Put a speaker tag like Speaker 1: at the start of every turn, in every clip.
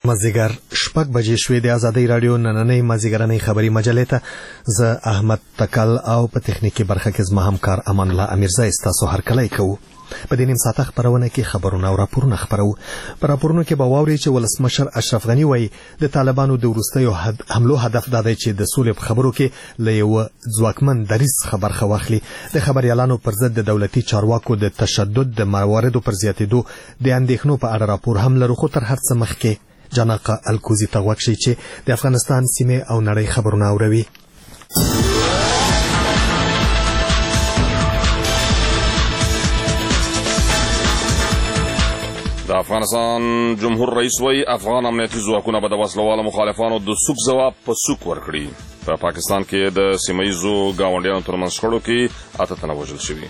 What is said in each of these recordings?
Speaker 1: مازیګر شپږ بجې شوې د ازادۍ راډیو نننۍ مازیګرنۍ خبري مجلې ته زه احمد تکل او په تخنیکی برخه کې زما همکار امان الله امیرزای ستاسو هرکلی کوو. په دې نیم ساعته خبرونه کې خبرونه او راپورونه خبرو. په راپورونو کې به واورئ چې ولسمشر اشرف غني وایي د طالبانو د وروستیو حملو هدف دا دی چې د سولې په خبرو کې له یو ځواکمن دریځ برخه واخلي. د خبريالانو پر ضد د دولتي چارواکو د تشدد د مواردو پر زیاتېدو د اندېښنو په اړه راپور هم لرو، خو تر هر څه مخکې جناقه الکوزي ته غوږ شئ چې د افغانستان سیمه او نړۍ خبرونه اوروي.
Speaker 2: د افغانستان جمهور رئیس وایي افغان امنیتي ځواکونه به د وسلوالو مخالفانو د سوک ځواب په سوک ورکړي. په پاکستان کې د سیمه ییزو ګاونډیانو ترمنځ شخړو کې 8 تنه وژل شوي.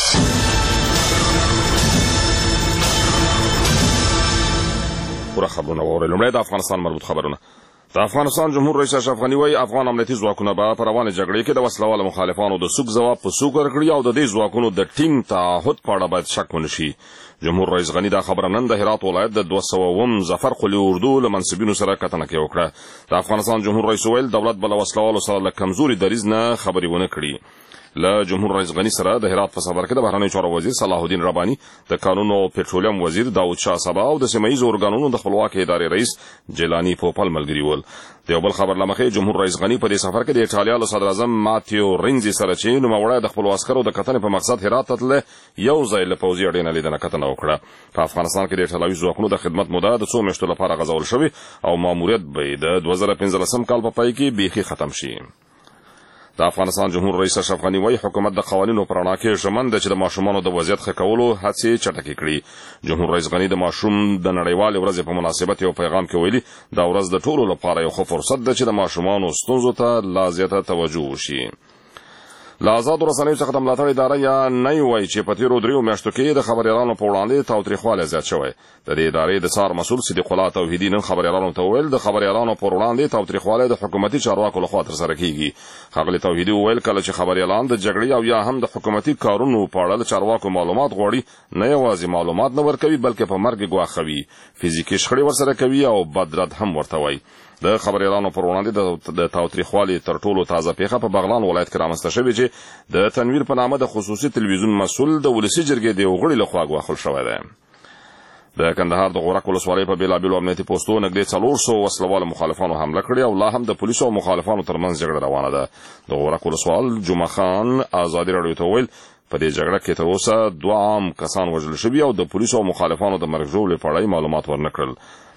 Speaker 2: پوره خبرونه واورئ. لومړی د افغانستان مربوط خبرونه. د افغانستان جمهور رئیس اشرف غني وایي افغان امنیتي ځواکونه به په روانه جګړې کې د وسلوالو مخالفانو د سوک ځواب په سوک ورکړي او د دې ځواکونو د ټیم تعهد په اړه باید شک ونه شي. جمهور رئیس غني دا خبره نن د هرات ولایت د 200 ظفر قلی اردو له منصبینو سره کتنه کې وکړه. د افغانستان جمهور رئیس ویل دولت بل وسلوالو سره له کمزوري دریځ نه خبرې ونه کړي. له جمهور رئیس غني سره د هرات په سفر کې د بهرنیو چارو وزیر صلاح الدین رباني، د قانون او پټرولیم وزیر داود شاه سبا او د سیمه ییزو ارګانونو د خپلواکۍ ادارې رئیس جیلانی پوپل ملګري ول. د یو بل خبر لمخې جمهور رئیس غني په دې سفر کې د ایټالیا له صدر اعظم ماتیو رینزي سره چې نوموړی د خپلو عسکرو د کتنې په مقصد هرات ته تللی یو ځای له پوځي اډې نه لیدنه کتنه وکړه. په افغانستان کې د ایټالوي ځواکونو د خدمت موده د 2 میاشتو لپاره غځول شوې او ماموریت به د 2015 کال په پای کې بیخي ختم شي. د افغانستان جمهور رئیس اشرف غني وایي حکومت د قوانینو پر رڼا کې ژمن دی چې د ماشومانو د وضعیت ښه کولو هڅې چټکې کړي. جمهور رئیس غني د ماشوم د نړیوالې ورځې په مناسبت یو پیغام کې ویلي دا ورځ د ټولو لپاره یو ښه فرصت دی چې د ماشومانو ستونزو ته لا زیاته توجه وشي. له آزادو رسنیو څخه د ملاتړ اداره یا نی وایي چې په تېرو 3 میاشتو کې د خبریالانو په وړاندې تاوتریخوالی زیات شوی. د دې ادارې د څار مسؤل صدیق الله توحیدي نن خبریالانو ته وویل د خبریالانو پر وړاندې تاوتریخوالی د حکومتي چارواکو لخوا ترسره کیږي. ښاغلي توحیدي وویل کله چې خبریالان د جګړې او یا هم د حکومتي کارونو په اړه له چارواکو معلومات غواړي نه یوازې معلومات نه ورکوي بلکې په مرګ ګواښوي، فزیکي شخړې ورسره کوي او بدرد هم ورته وایي. د خبریالانو پر وړاندې د تاوتریخوالي تر ټولو تازه پیښه په بغلان ولایت کې رامنځته شوې چې د تنویر په نامه د خصوصي تلویزیون مسؤل د ولسي جرګې د یو غړي لخوا ګواښل شوی دی. د کندهار د غورک ولسوالۍ په بېلابېلو امنیتي پوستو نږدې 400 وسلوالو مخالفانو حمله کړې او لا هم د پولیسو او مخالفانو ترمنځ جګړه روانه ده. د غورک ولسوال جمعه خان ازادي راډیو ته وویل په دې جګړه کې تر اوسه 2 عام کسان وژل شوي او د پولیسو او مخالفانو د مرګ ژوبلې په اړه معلومات ورنکړل.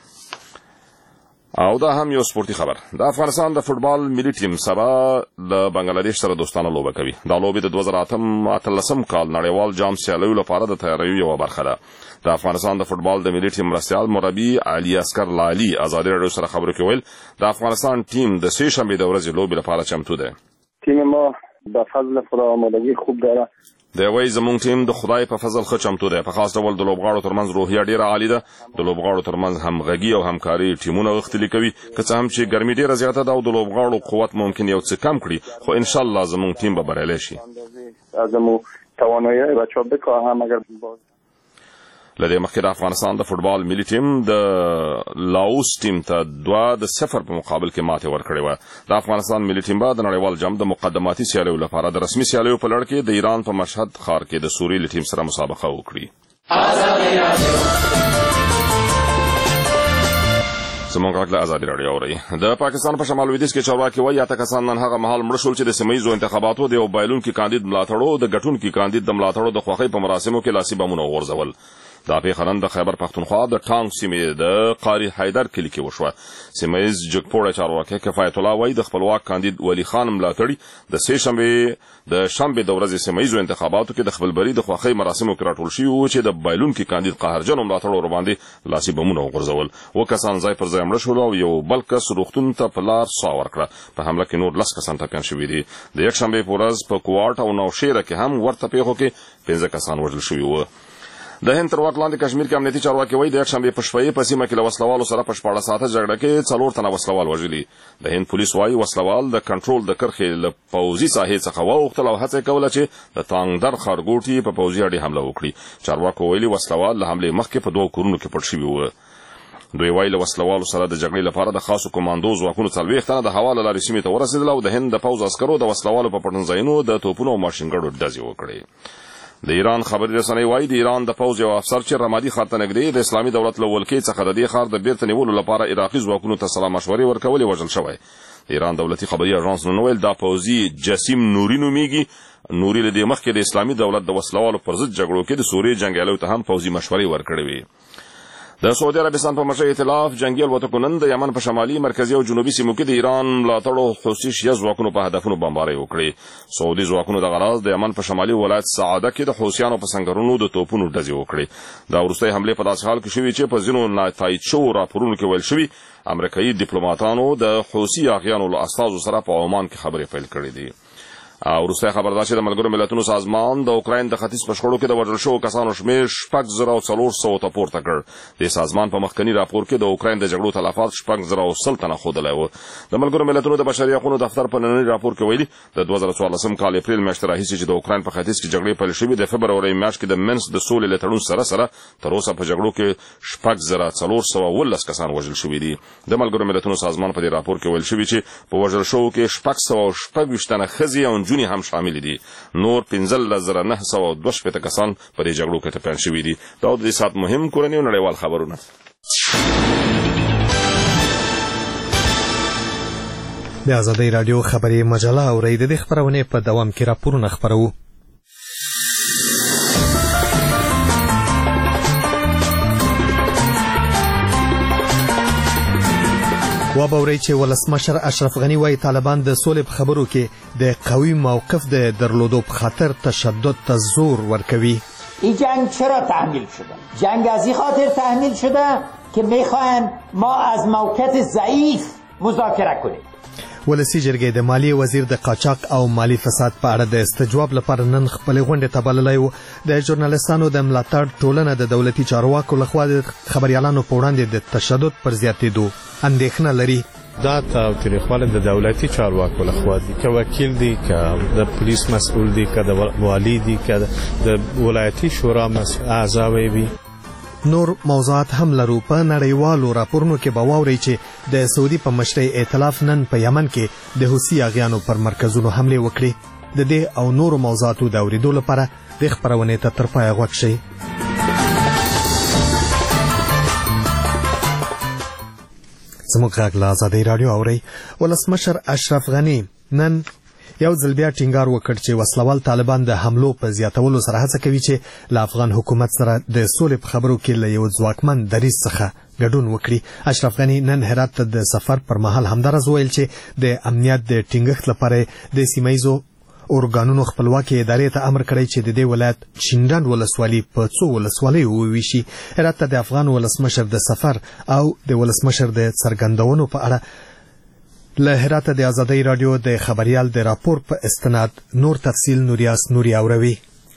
Speaker 2: او دا هم یو سپورتي خبر. د افغانستان د فوټبال ملي ټیم سبا د بنگلاديش سره دوستانه لوبه کوي. دا لوبه د 2018 کال نړیوال جام سیالیو لپاره د تیاریو یو برخه ده. د افغانستان د فوټبال د ملي ټیم مرستیال مربي علي اسکر لالي ازادي راډیو سره خبرو کې ویل د افغانستان ټیم د سه شنبه د ورځې لوبې لپاره چمتو ده.
Speaker 3: تیم ما به فضل خدا آمادگی خوب داره.
Speaker 2: د وای زمونږ ټیم د خدای په فضل ښه چمتو دی. په خاص ډول د لوبغاړو ترمنځ روحیه ډیره عالی ده. د لوبغاړو ترمنځ همغږي او همکاري ټیمونه غښتلي کوي. که څه هم چې ګرمي ډیره زیاته ده او د لوبغاړو قوت ممکن یو څه کم کړي، خو ان شاء الله زمونږ ټیم به بریالی شي.
Speaker 3: ازمو توانایی بچا بکاهم اگر
Speaker 2: لدې مخکې د افغانستان د فوټبال ملي ټیم د لاوس ټیم ته 2-0 په مقابل کې ماتې ورکړې وه. د افغانستان ملي ټیم به د نړیوال جام د مقدماتي سیالیو لپاره د رسمي سیالیو په لړ کې د ایران په مشهد ښار کې د سوري له ټیم سره مسابقه وکړي. زموږ غږ له ازادي راډیو اورئ. د پاکستان په شمال لویدیځ کې چارواکي وایي 8 کسان نن هغه مهال مړه شول چې د سیمه ییزو انتخاباتو د یو بایلونکي کاندید ملاتړو د ګټونکي کاندید د ملاتړو د خوښۍ په مراسمو کې لاسي بمونه وغورځول. دا پیښه نن د خیبر پښتونخوا د ټانګ سیمې د قاری حیدر کلي کې وشوه. سیمه ییز جګپوړه چارواکي کفایت الله وایي د خپلواک کاندید ولی خان ملاتړي د سه شنبه د ورځې سیمه ییزو انتخاباتو کې د خپلبري د خوښۍ مراسمو کې راټول شوي وو چې د بایلونکي کاندید قهرجن ملاتړو ور باندې لاسي بمونه وغورځول. 2 کسان ځای پر ځای مړه شول او یو بل کس روغتون ته په لار ساه ورکړه. په حمله کې نور 10 کسان ټپیان شوي دي. د یکشنبه په ورځ په کوارټ او نوشیره کې هم ورته پیښو کې 15 کسان وژل شوي وو. د هند تر واک لاندې کشمیر کې امنیتي چارواکي وایي د یکشنبې په شپه په سیمه کې له وسلوالو سره په 14 ساعته جګړه کې 4 تنه وسلوال وژلي. د هند پولیس وایي وسلوال د کنټرول د کرښې له پوځي ساحې څخه واوښتل او هڅه کوله چې د تانګدر ښارګوټي په پوځي اډې حمله وکړي. چارواکو ویلي وسلوال له حملې مخکې په 2 کورونو کې پټ شوي وو. دوی وایي له وسلوالو سره د جګړې لپاره د خاصو کماندو ځواکونو 40 تنه د هوا له لارې سیمې ته ورسېدل او د هند د پوځ عسکرو د وسلوالو په پټنځایونو د توپونو او ماشینګړو ډزې وکړې. د ایران خبري رسنۍ وایي د ایران د پوځ یو افسر چې رمادي ښار ته نږدې د اسلامي دولت له ولکې څخه د دې ښار د بیرته نیولو لپاره عراقي ځواکونو ته سلا مشورې ورکولې وژل شوی. د ایران دولتي خبري اژانس نن ویل دا پوځي جسیم نوري نومیږي. نوري له دې مخکې د اسلامي دولت د وسلوالو پر ضد جګړو کې د سوریې جنګیالیو ته هم پوځي مشورې ورکړې وې. د سعودي عربستان په مشر ائتلاف جنگي الوتکو نن د یمن په شمالي مرکزي او جنوبي سیمو کې د ایران ملاتړو حوثي شیعه ځواکونو په هدفونو بمبارۍ وکړې. سعودي ځواکونو د غراض د یمن په شمالي ولایت سعاده کې د حوثیانو په سنګرونو د توپونو ډزې وکړې. دا وروستۍ حملې په داسې حال کې شوې چې په ځینو ناتایید شوو راپورونو کې ویل شوي امریکایي ډیپلوماټانو د حوثي اغیانو له استازو سره په عمان کې خبرې پیل کړې دي. وروستی خبر دا چې د ملګرو ملتونو سازمان د اوکراین د ختیځ په شخړو کې د وژل شوو کسانو شمېر 6,400 ته پورته کړ. د سازمان په مخکني راپور کې د اوکراین د جګړو تلفات 6,000 تنه ښودلی و. د ملګرو ملتونو د بشري حقوقو دفتر په ننني راپور کې ویلي د 2014 کال اپریل میاشتې راهیسې چې د اوکراین په ختیځ کې جګړې پیل شوې د فبرورۍ میاشت کې د منسک د سولې له تړون سره تر اوسه په جګړو کې 6,419 کسان وژل شوي دي. د ملګرو ملتونو سازمان په دې راپور کې ویل شوي چې په وژل شوو کې 626 تنه ښځې او نجونې هم شامل دي. نور 15,922 کسان په دې جګړو کې ټپیان شوي دي. دا د دې ساعت مهم کورني او نړیوال خبرونه.
Speaker 1: د آزادۍ راډیو خبري مجله اورئ. د دې خپرونې په دوام کې راپورونه خپروو. وبورئ چې ولسمشر اشرف غني وايي طالبان د سولې په خبرو کې د قوي موقف د درلودو په خاطر تشدد ته زور ورکوي.
Speaker 4: این جنگ چرا تحمیل شده؟ جنگ از این خاطر تحمیل شده که میخواهند ما از موقف ضعیف مذاکره کنیم.
Speaker 1: ولسی جرګې د مالی وزیر د قاچاق او مالی فساد په اړه د استجواب لپاره نن خپل غونډه ته بللی و. د ژورنالیستانو د ملاتړ ټولنه د دولتي چارواکو لخوا د خبريالانو په وړاندې د تشدد پر زیاتېدو اندېښنه لري.
Speaker 5: دا تاوتریخوالی د دولتي چارواکو لخوا دي، که وکیل دي، که د پولیس مسئول دي، که د والی دي، که د ولایتي شورا اعضاوی وي.
Speaker 1: نور موضوعات هم لرو. په نړیوالو راپورونو کې به واورئ چې د سعودي په مشرۍ ائتلاف نن په یمن کې د حوثي اغیانو پر مرکزونو حملې وکړې. د دې او نورو موضوعاتو د اورېدو لپاره د خپرونې ته تر پایه غوږ شئ. زموږ غږ له آزادۍ راډیو اورئ. ولسمشر اشرف غني نن یو ځل بیا ټینګار وکړ چې وسلوال طالبان د حملو په زیاتولو سره هڅه کوي چې له افغان حکومت سره د سولې په خبرو کې له یو ځواکمن دریځ څخه ګډون وکړي. اشرف غني نن هرات ته د سفر پر مهال همدارس ویل چې د امنیت د ټینګښت لپاره د سیمایزو اورګانونو خپلواکي ادارې ته امر کړی چې د دې ولایت چندان ولسوالي په څو ولسوالیو وویشي. هرات ته د افغان ولسمشر د سفر او د ولسمشر د څرګندونو په اړه له هراته د آزادۍ راډیو د خبريال د راپور په استناد نور تفصیل نوریاس نوري اوروي.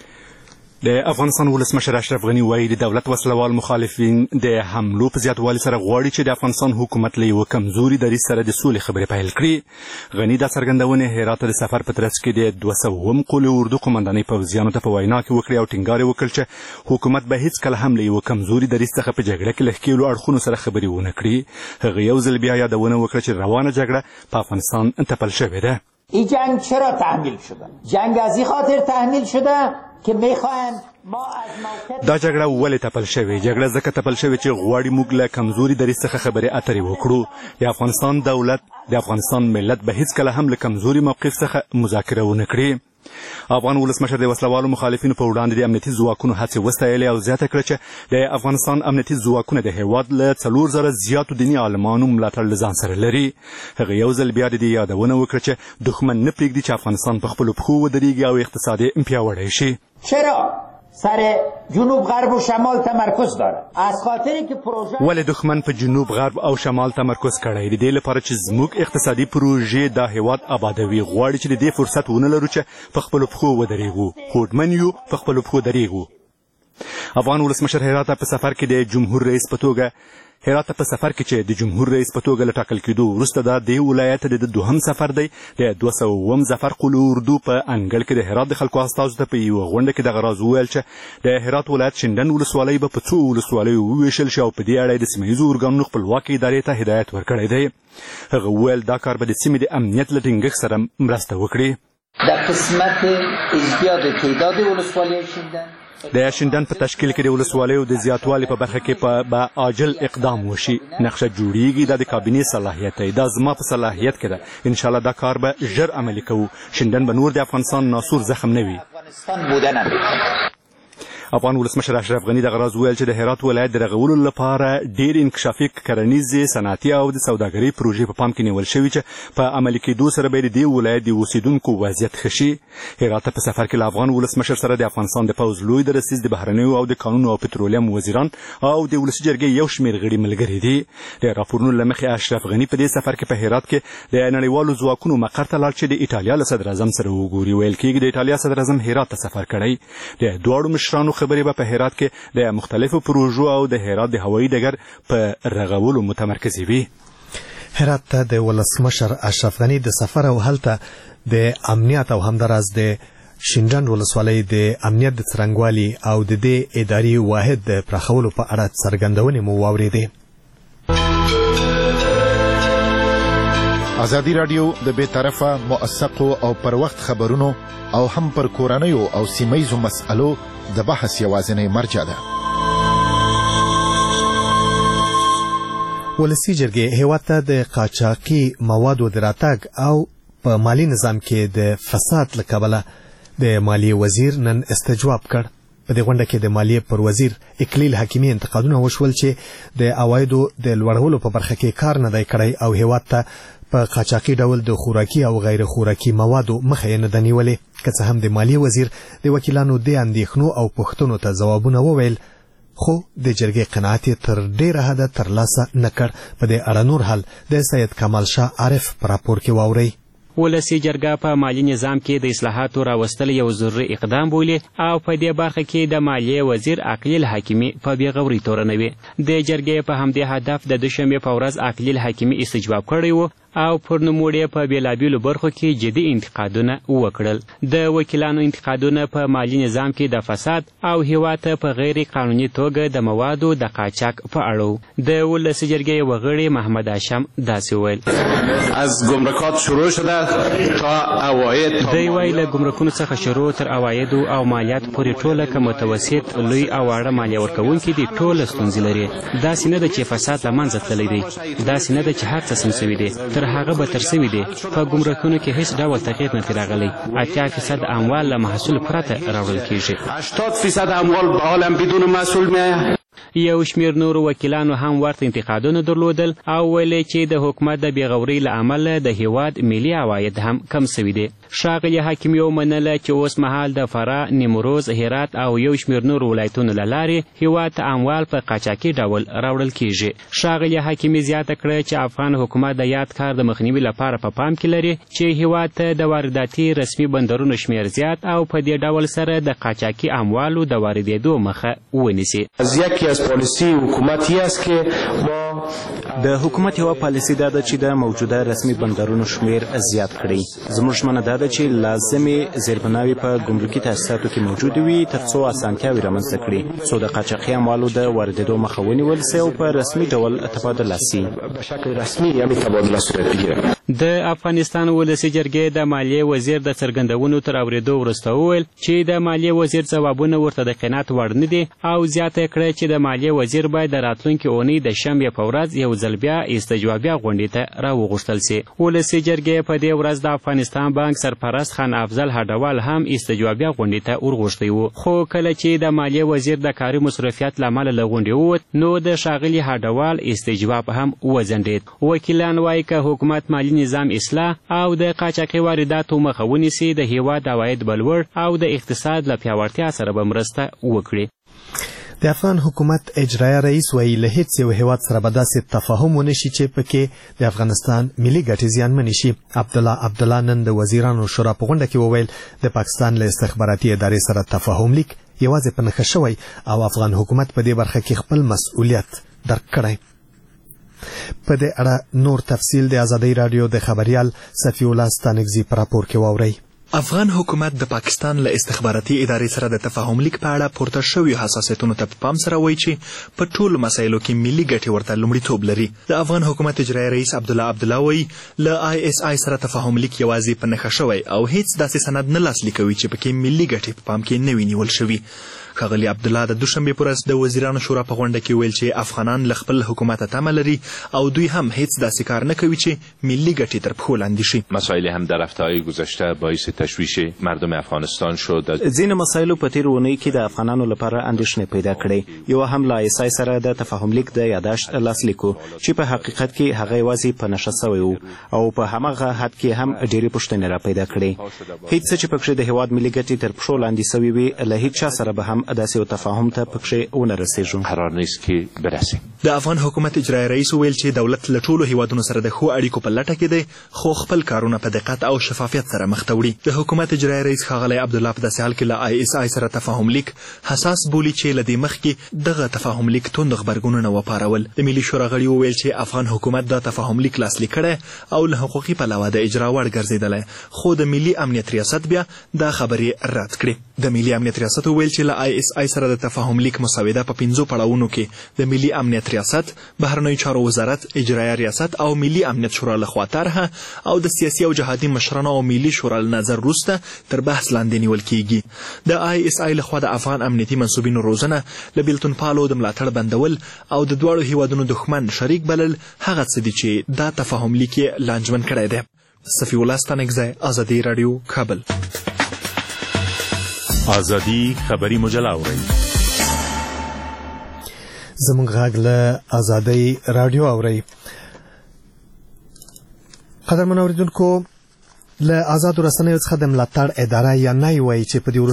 Speaker 6: د افغانستان ولسمشر اشرف غني وایي د دولت وسلوال مخالفین د حملو په زیاتوالي سره غواړي چې د افغانستان حکومت له یو کمزوري دریځ سره د سولې خبرې پیل کړي. غني دا څرګندونه هرات د سفر په ترڅ کې د 200 قول اردو قومندانۍ پوځیانو ته په وینا کې وکړي او ټینګار وکړ چې حکومت به هیڅ کله هم له یو کمزوري دریځ څخه په جګړه کې له ښکېلو اړخونو سره خبرې ونه کړي. هغه یو ځل بیا یادونه وکړه چې روانه جګړه په افغانستان تپل شوې ده.
Speaker 4: این جنگ چرا تحمیل شده؟ جنگ از این خاطر تحمیل شده که میخواهند
Speaker 6: دا جګړه ولې تپل شوې؟ جګړه ځکه تپل شوې چې غواړي موږ له کمزوري دریځ څخه خبرې اترې وکړو. د افغانستان دولت، د افغانستان ملت به هیڅ کله هم له کمزوري موقف څخه مذاکره ونه کړي. افغان ولسمشر د وسلوالو مخالفینو په وړاندې د امنیتي ځواکونو هڅې وستایلې او زیاته کړه چې د افغانستان امنیتي ځواکونه د هیواد له 4000 زیاتو دیني عالمانو ملاتړ له ځان سره لري. هغه یو ځل بیا د دې یادونه وکړه چې دښمن نه پرېږدي چې افغانستان په خپلو پښو ودرېږي او اقتصاد یې پیاوړی شي.
Speaker 4: چرا سر جنوب غرب و شمال تمرکز داره؟ از خاطری که پروژه
Speaker 6: ولې دښمن په جنوب غرب او شمال تمرکز کړی دی؟ د دې لپاره چې زموږ اقتصادي پروژې دا هیواد آبادوي. غواړي چې د دې فرصت ونه لرو چې په خپلو پښو ودرېږو. هوډمن یو، په خپلو پښو درېږو. افغان ولسمشر هرات په سفر کې د جمهور رئیس په توګه هرات په سفر کې چې د جمهور رئیس په توګه له ټاکل کېدو وروسته دا د ولایت د دوهم سفر دی. د 200 ظفر قل اردو په انګړ کې د هرات د خلکو استازو ته په یوه غونډه کې دغه راز وویل چې د هرات ولایت شینډن ولسوالۍ به په څو ولسوالیو وویشل شي او په دې اړه د سیمه ییزو ارګانونو خپلواکې ادارې ته هدایت ورکړی دی. هغه وویل دا کار به د سیمې د امنیت له ټینګښت سره مرسته وکړي.
Speaker 4: در قسمت ازدیاد تعداد ولسوالی شیندن
Speaker 6: د شینډن په تشکیل کې د ولسوالیو د زیاتوالي په برخه کې به عاجل اقدام وشي. نقشه جوړیږي، دا د کابینې صلاحیت دی، دا زما په صلاحیت کې ده. ان شاء الله دا کار به ژر عملي کوو. شینډن به نور د افغانستان ناسور زخم نه وي. افغان ولسمشر اشرف غني دغه راز ویل چې د هرات ولایت د رغولو لپاره ډېر انکشافي کرنیزې، صنعتي او د سوداګرۍ پروژې په پام کې نیول شوي چې په عملي کېدو سره به د دې ولایت د اوسېدونکو وضعیت ښه شي. هرات په سفر کې له افغان ولسمشر سره د افغانستان د پوځ لوی درسیز، د بهرنیو او د قانون او پټرولیم وزیران او د ولسي جرګې یو شمېر غړي ملګري دي. د راپورونو له مخې اشرف غني په دې سفر کې په هرات کې د نړیوالو ځواکونو مقر ته لاړ چې د ایټالیا له صدراعظم سره وګوري. ویل کېږي د ایټالیا صدراعظم هرات ته سفر کړی. د دواړو مشرانو خبرې به په هرات کې د مختلفو پروژو او د هرات د هوایي ډګر په رغولو متمرکزې وي.
Speaker 1: هرات ته د ولسمشر اشرف غني د سفر او هلته د امنیت او همداراز د شینډن ولسوالۍ د امنیت د څرنګوالي او د دې اداري واحد د پراخولو په اړه څرګندونې مو واورېدې.
Speaker 7: ازادي راډیو د بې طرفه، موثقو او پر وخت خبرونو او هم پر کورنیو او سیمه‌ییزو مسألو د بحث یوازینی مرجع ده.
Speaker 1: ولسي جرګې هېواد ته د قاچاقي موادو د راتګ او په مالي نظام کې د فساد له کبله د مالیې وزیر نن استجواب کړ. په دې غونډه کې د مالیې پر وزیر اکلیل حکیمي انتقادونه وشول چې د عوایدو د لوړولو په برخه کې کار نه دی کړی او هېواد ته په قاچاقي ډول د خوراکي او غیر خوراکي موادو مخه یې نه ده نیولې. که څه هم د مالیې وزیر د وکیلانو د اندېښنو او پوښتنو ته ځوابونه وویل، خو د جرګې قناعت یې تر ډېره حده ترلاسه نه کړ. په دې اړه نور حال د سید کمال شاه عارف په راپور کې واورئ.
Speaker 8: ولسي جرګه په مالی نظام کې د اصلاحاتو راوستل یو ضروري اقدام بولي او په دې برخه کې د مالیې وزیر اکلیل حکیمي په بېغوري تورنوي. د جرګې په همدې هدف د دوشنبې په ورځ اکلیل حکیمي استجواب کړی و او پر نوموړي په بېلابېلو برخو کې جدي انتقادونه وکړل. د وکیلانو انتقادونه په مالی نظام کې د فساد او هېواد ته په غیر قانوني توګه د موادو د قاچاق په اړه د ولسي جرګې یو غړي محمد هاشم داسې ویل:
Speaker 9: از گمرکات شروع شده تا عواید
Speaker 8: دی وایي له ګمرکونو څخه شروع تر عوایدو او مالیاتو پورې ټوله که متوسط، لوی او واړه مالیه ورکوونکي دي ټوله ستونزې لري. داسې نه ده چې فساد له منځه تللی دی، داسې نه ده چې هر څه سم سوي دی، تر هغه به تر سوي دی. په ګمرکونو کې هیڅ ډول تغییر نه دی راغلی. 80% اموال له محصول پرته راوړل کیږي.
Speaker 9: 80% اموال به عالم بدون مسئول میآید.
Speaker 8: یو شمېر نورو وکیلانو هم ورته انتقادونه درلودل او ویلې چې د حکومت د بېغورۍ له امله د هېواد ملي عواید هم کم سوي دي. ښاغلي حکیمي ومنله چې اوس مهال د فراه، نیمروز، هرات او یو شمېر نورو ولایتونو له لارې هېواد ته اموال په قاچاقي ډول راوړل کیږي. ښاغلي حکیمي زیاته کړه چې افغان حکومت د یاد کار د مخنیوي لپاره په پام کې لري چې هېواد ته د وارداتي رسمي بندرونو شمېر زیات او په دې ډول سره د قاچاقي اموالو د واردېدو مخه ونیسي.
Speaker 9: پالیسی حکومتی است که ما
Speaker 10: د حکومت یو پالیسی دا ده چې د موجوده رسمي بندرونو شمیر زیات کړي. زموږ ژمنه دا ده چې لازمي زیربناوي په ګمرکي تاسیساتو کې موجود وي ترڅو اسانتیاوي رامنځته کړي، څو د قاچاقي اموالو د واردېدو مخه ونیول سي او په رسمي ډول تبادله سي.
Speaker 9: به شکل رسمي یعنی تبادله صورت بگیره.
Speaker 8: د افغانستان ولسي جرګې د مالیې وزیر د څرګندونو تر اورېدو وروسته وویل چې د مالیې وزیر ځوابونه ورته د قناعت وړ نه دي او زیاته کړه چې د مالیې وزیر باید د راتلونکي اونۍ د شنبې په ورځ یو ځل بیا استجوابیه غونډې ته راوغوښتل سي. ولسي جرګې په دې ورځ د افغانستان بانک سرپرست خان افضل هډوال هم استجوابیه غونډې ته ورغوښتی و، خو کله چې د مالیې وزیر د کاري مصرفیت له امله له غونډې ووت نو د ښاغلي هډوال استجواب هم وځنډېد. وکیلان وایي که حکومت مالي نظام اصلاح او د قاچاقي وارداتو مخه ونیسي د هېواد عواید به لوړ او د اقتصاد له پیاوړتیا سره به مرسته وکړي.
Speaker 1: د افغان حکومت اجرایه رئیس وایي له هیڅ یو هېواد سره به داسې تفاهم ونه شي چې پکې د افغانستان ملي ګټې زیانمنې شي. عبدالله نن د وزیرانو شورا په غونډه کې وویل د پاکستان له استخباراتي ادارې سره تفاهم لیک یوازې په نښه شوی او افغان حکومت په دې برخه کې خپل مسؤلیت درک کړی. په دې اړه نور تفصیل د ازادي رادیو د خبريال صفی الله ستانکزی پر راپور کې واورئ.
Speaker 11: افغان حکومت د پاکستان له استخباراتي ادارې سره د تفاهم لیک په اړه پورته شویو حساسیتونو ته په پام سره وایي چې په ټولو مسایلو کې ملي ګټې ورته لومړیتوب لري. د افغان حکومت اجرایي رئیس عبدالله وایي له ISI سره تفاهم لیک یوازې په نښه شوی او هیڅ داسې سند نه لاسلیک کوي چې پکې ملي ګټې په پام کې نه وي نیول شوي. ښاغلي عبدالله د دوشنبې په ورځ د وزیرانو شورا په غونډه کې ویل چې افغانان له خپل حکومت تمه لري او دوی هم هیڅ داسې کار نه کوي چې ملي ګټې تر پښو لاندې شي.
Speaker 12: مسائل هم در هفته‌های گذشته باعث تشویش مردم افغانستان شد.
Speaker 10: ځینې مسایلو په تیر اونۍ کې د افغانانو لپاره اندېښنې پیدا کړې. یو هم له ISI سره د تفاهم لیک د یاداشت لاسلیک چې په حقیقت کې هغه یوازې په نشه سوی و او په هماغه حد کې هم ډېرې پوښتنې را پیدا کړې. هیڅ څه چې پکښې د هېواد ملي ګټې تر پښو لاندې سوي وي له هیڅ چا سره به هم داسې یو تفاهم ته پکښې ونه رسېږو.
Speaker 12: قرار نیست که برسیم.
Speaker 11: د افغان حکومت اجرایي رئیس ویل چې دولت له ټولو هیوادونو سره د ښو اړیکو په لټه کې دی خو خپل کارونه په دقت او شفافیت سره مخ ته وړي. د حکومت اجرایي رئیس ښاغلی عبدالله په داسې حال کې له ISI سره تفاهم لیک حساس بولي چې له دې مخکې دغه تفاهم لیک توند غبرګونونه وپارول. د ملي شورا غړي وویل چې افغان حکومت دا تفاهم لیک لاسلیک کړی او له حقوقي پلوه د اجرا وړ ګرځېدلی خو د ملي امنیت ریاست بیا دا خبرې رد کړې. د ملي امنیت ریاست وویل چې له ISI سره د تفاهم لیک مسوده په 5 پړاوونو کې د ملي امنیت ریاست، بهرنیو چارو وزارت، اجرایه ریاست او ملي امنیت شورا لخوا طرحه او د سیاسي او جهادي مشرانو او ملي شورا له نظر وروسته تر بحث لاندې نیول کیږي. د ISI لخوا د افغان امنیتي منصوبینو روزنه له بیلتون پالو د ملاتړ بندول او د دواړو هیوادونو دښمن شریک بلل هغه څه دي چې دا تفاهم لیک یې لانجمن کړی دی. صفی الله ستانکزی، ازادي رادیو، کابل.
Speaker 13: ازادي خبري مجله اورئ.
Speaker 1: زموږ غږ له ازادي رادیو اورئ. قدرمن اوریدونکو، له آزادو رسنیو څخه د ملاتړ اداره یا نای وایي چې په دې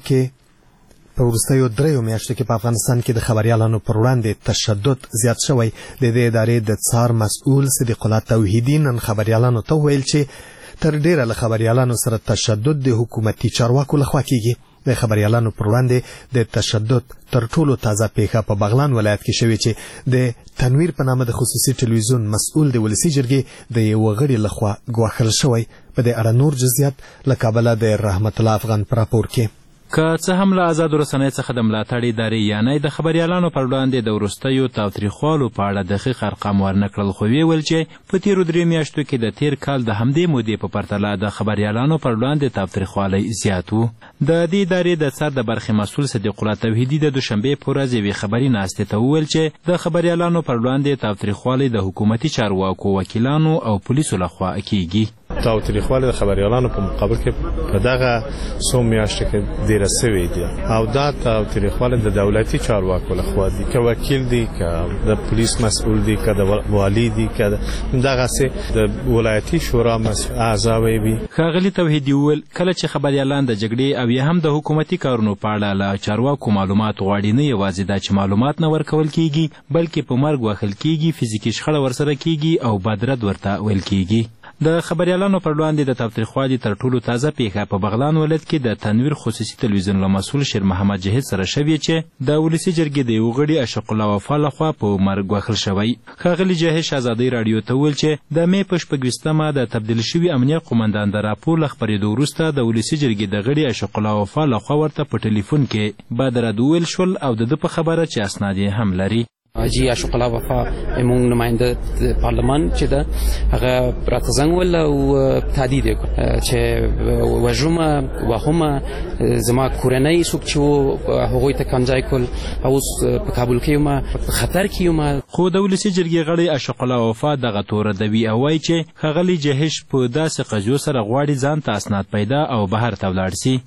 Speaker 1: وروستیو 3 میاشتو کې په افغانستان کې د خبريالانو پر وړاندې تشدد زیات شوی. د دې ادارې د څار مسؤل صدیق الله توحیدی نن خبريالانو ته ویل چې تر ډیره له خبريالانو سره تشدد د حکومتي چارواکو لخوا کیږي. د خبريالانو پر وړاندې د تشدد تر ټولو تازه پیښه په بغلان ولایت کې شوې چې د تنویر په نامه د خصوصي ټلویزیون مسؤل د ولسی جرګې د یو غړي لخوا ګواښل شوی. په دې اړه نور جزئیات له کابل د رحمت الله افغان پر راپور کې.
Speaker 14: که څه هم له آزادو رسنیو څخه د ملاتړ ادارې یانې د خبريالانو پر وړاندې د وروستیو تاوتریخوالو په اړه دقیق ارقام ورنکړل، خو ویل چې په تیرو 3 میاشتو کې د تیر کال د همدې مودې په پرتله د خبريالانو پر وړاندې تاوتریخوالی زیات و. د دې ادارې د څار د برخې مسؤل صدیق الله توحیدی د دوشنبې په ورځ یوې خبري ناستې ته وویل چې د خبريالانو پر وړاندې تاوتریخوالی د حکومتي چارواکو، وکیلانو او پولیسو لخوا کیږي.
Speaker 5: تاوتریخوالی د خبريالانو په مقابل کې په دغه څو میاشتو کې ډېره سوې دي او دا تاوتریخوالی د دولتي چارواکو لخوا دي، که وکیل دي، که د پولیس مسؤل دي، که د والي دي، که دغسې د ولایتي شورا اعضاوې وي.
Speaker 14: ښاغلي توحیدي وویل کله چې خبريالان د جګړې او یا هم د حکومتي کارونو په اړه له چارواکو معلومات غواړي، نه یوازې دا چې معلومات نه ورکول کیږي بلکې په مرګ وهل کیږي، فزیکي شخړه ورسره کیږي او بدرد ورته ویل کیږي. د خبريالانو پر وړاندې د تاوتریخوالي تر ټولو تازه پیښه په بغلان ولایت کې د تنویر خصوصي ټلویزیون له مسؤل شیر محمد جهید سره شوې چې د ولسی جرګې د یو غړي اشق الله وفا لخوا په مرګ وهل شوی. ښاغلي جهید ازادي رادیو ته ویل چې د مې په 26مه د تبدیل شوي امنیه قومندان د راپور له خپرېدو وروسته د ولسی جرګې د غړي اشق الله وفا لخوا ورته په ټلیفون کې بدرد ویل شول او د په خبره چې اسناد هم لري.
Speaker 15: حاجي اشق الله وفا مونږ نماینده پارلمان چې ده هغه راته زنګ ول او تهدید وکړ چې وژومه وهمه زما کورنۍ څوک چې هغوی ته کنځای کول او اوس په کابل کې یم په خطر کې یم.
Speaker 14: خو د ولسي جرګې غړی اشق الله وفا دغه توره دوي او وایي چې ښاغلي جهش په داسې قضیو سره غواړي ځان ته اسناد پیدا او بهر ته ولاړ سي.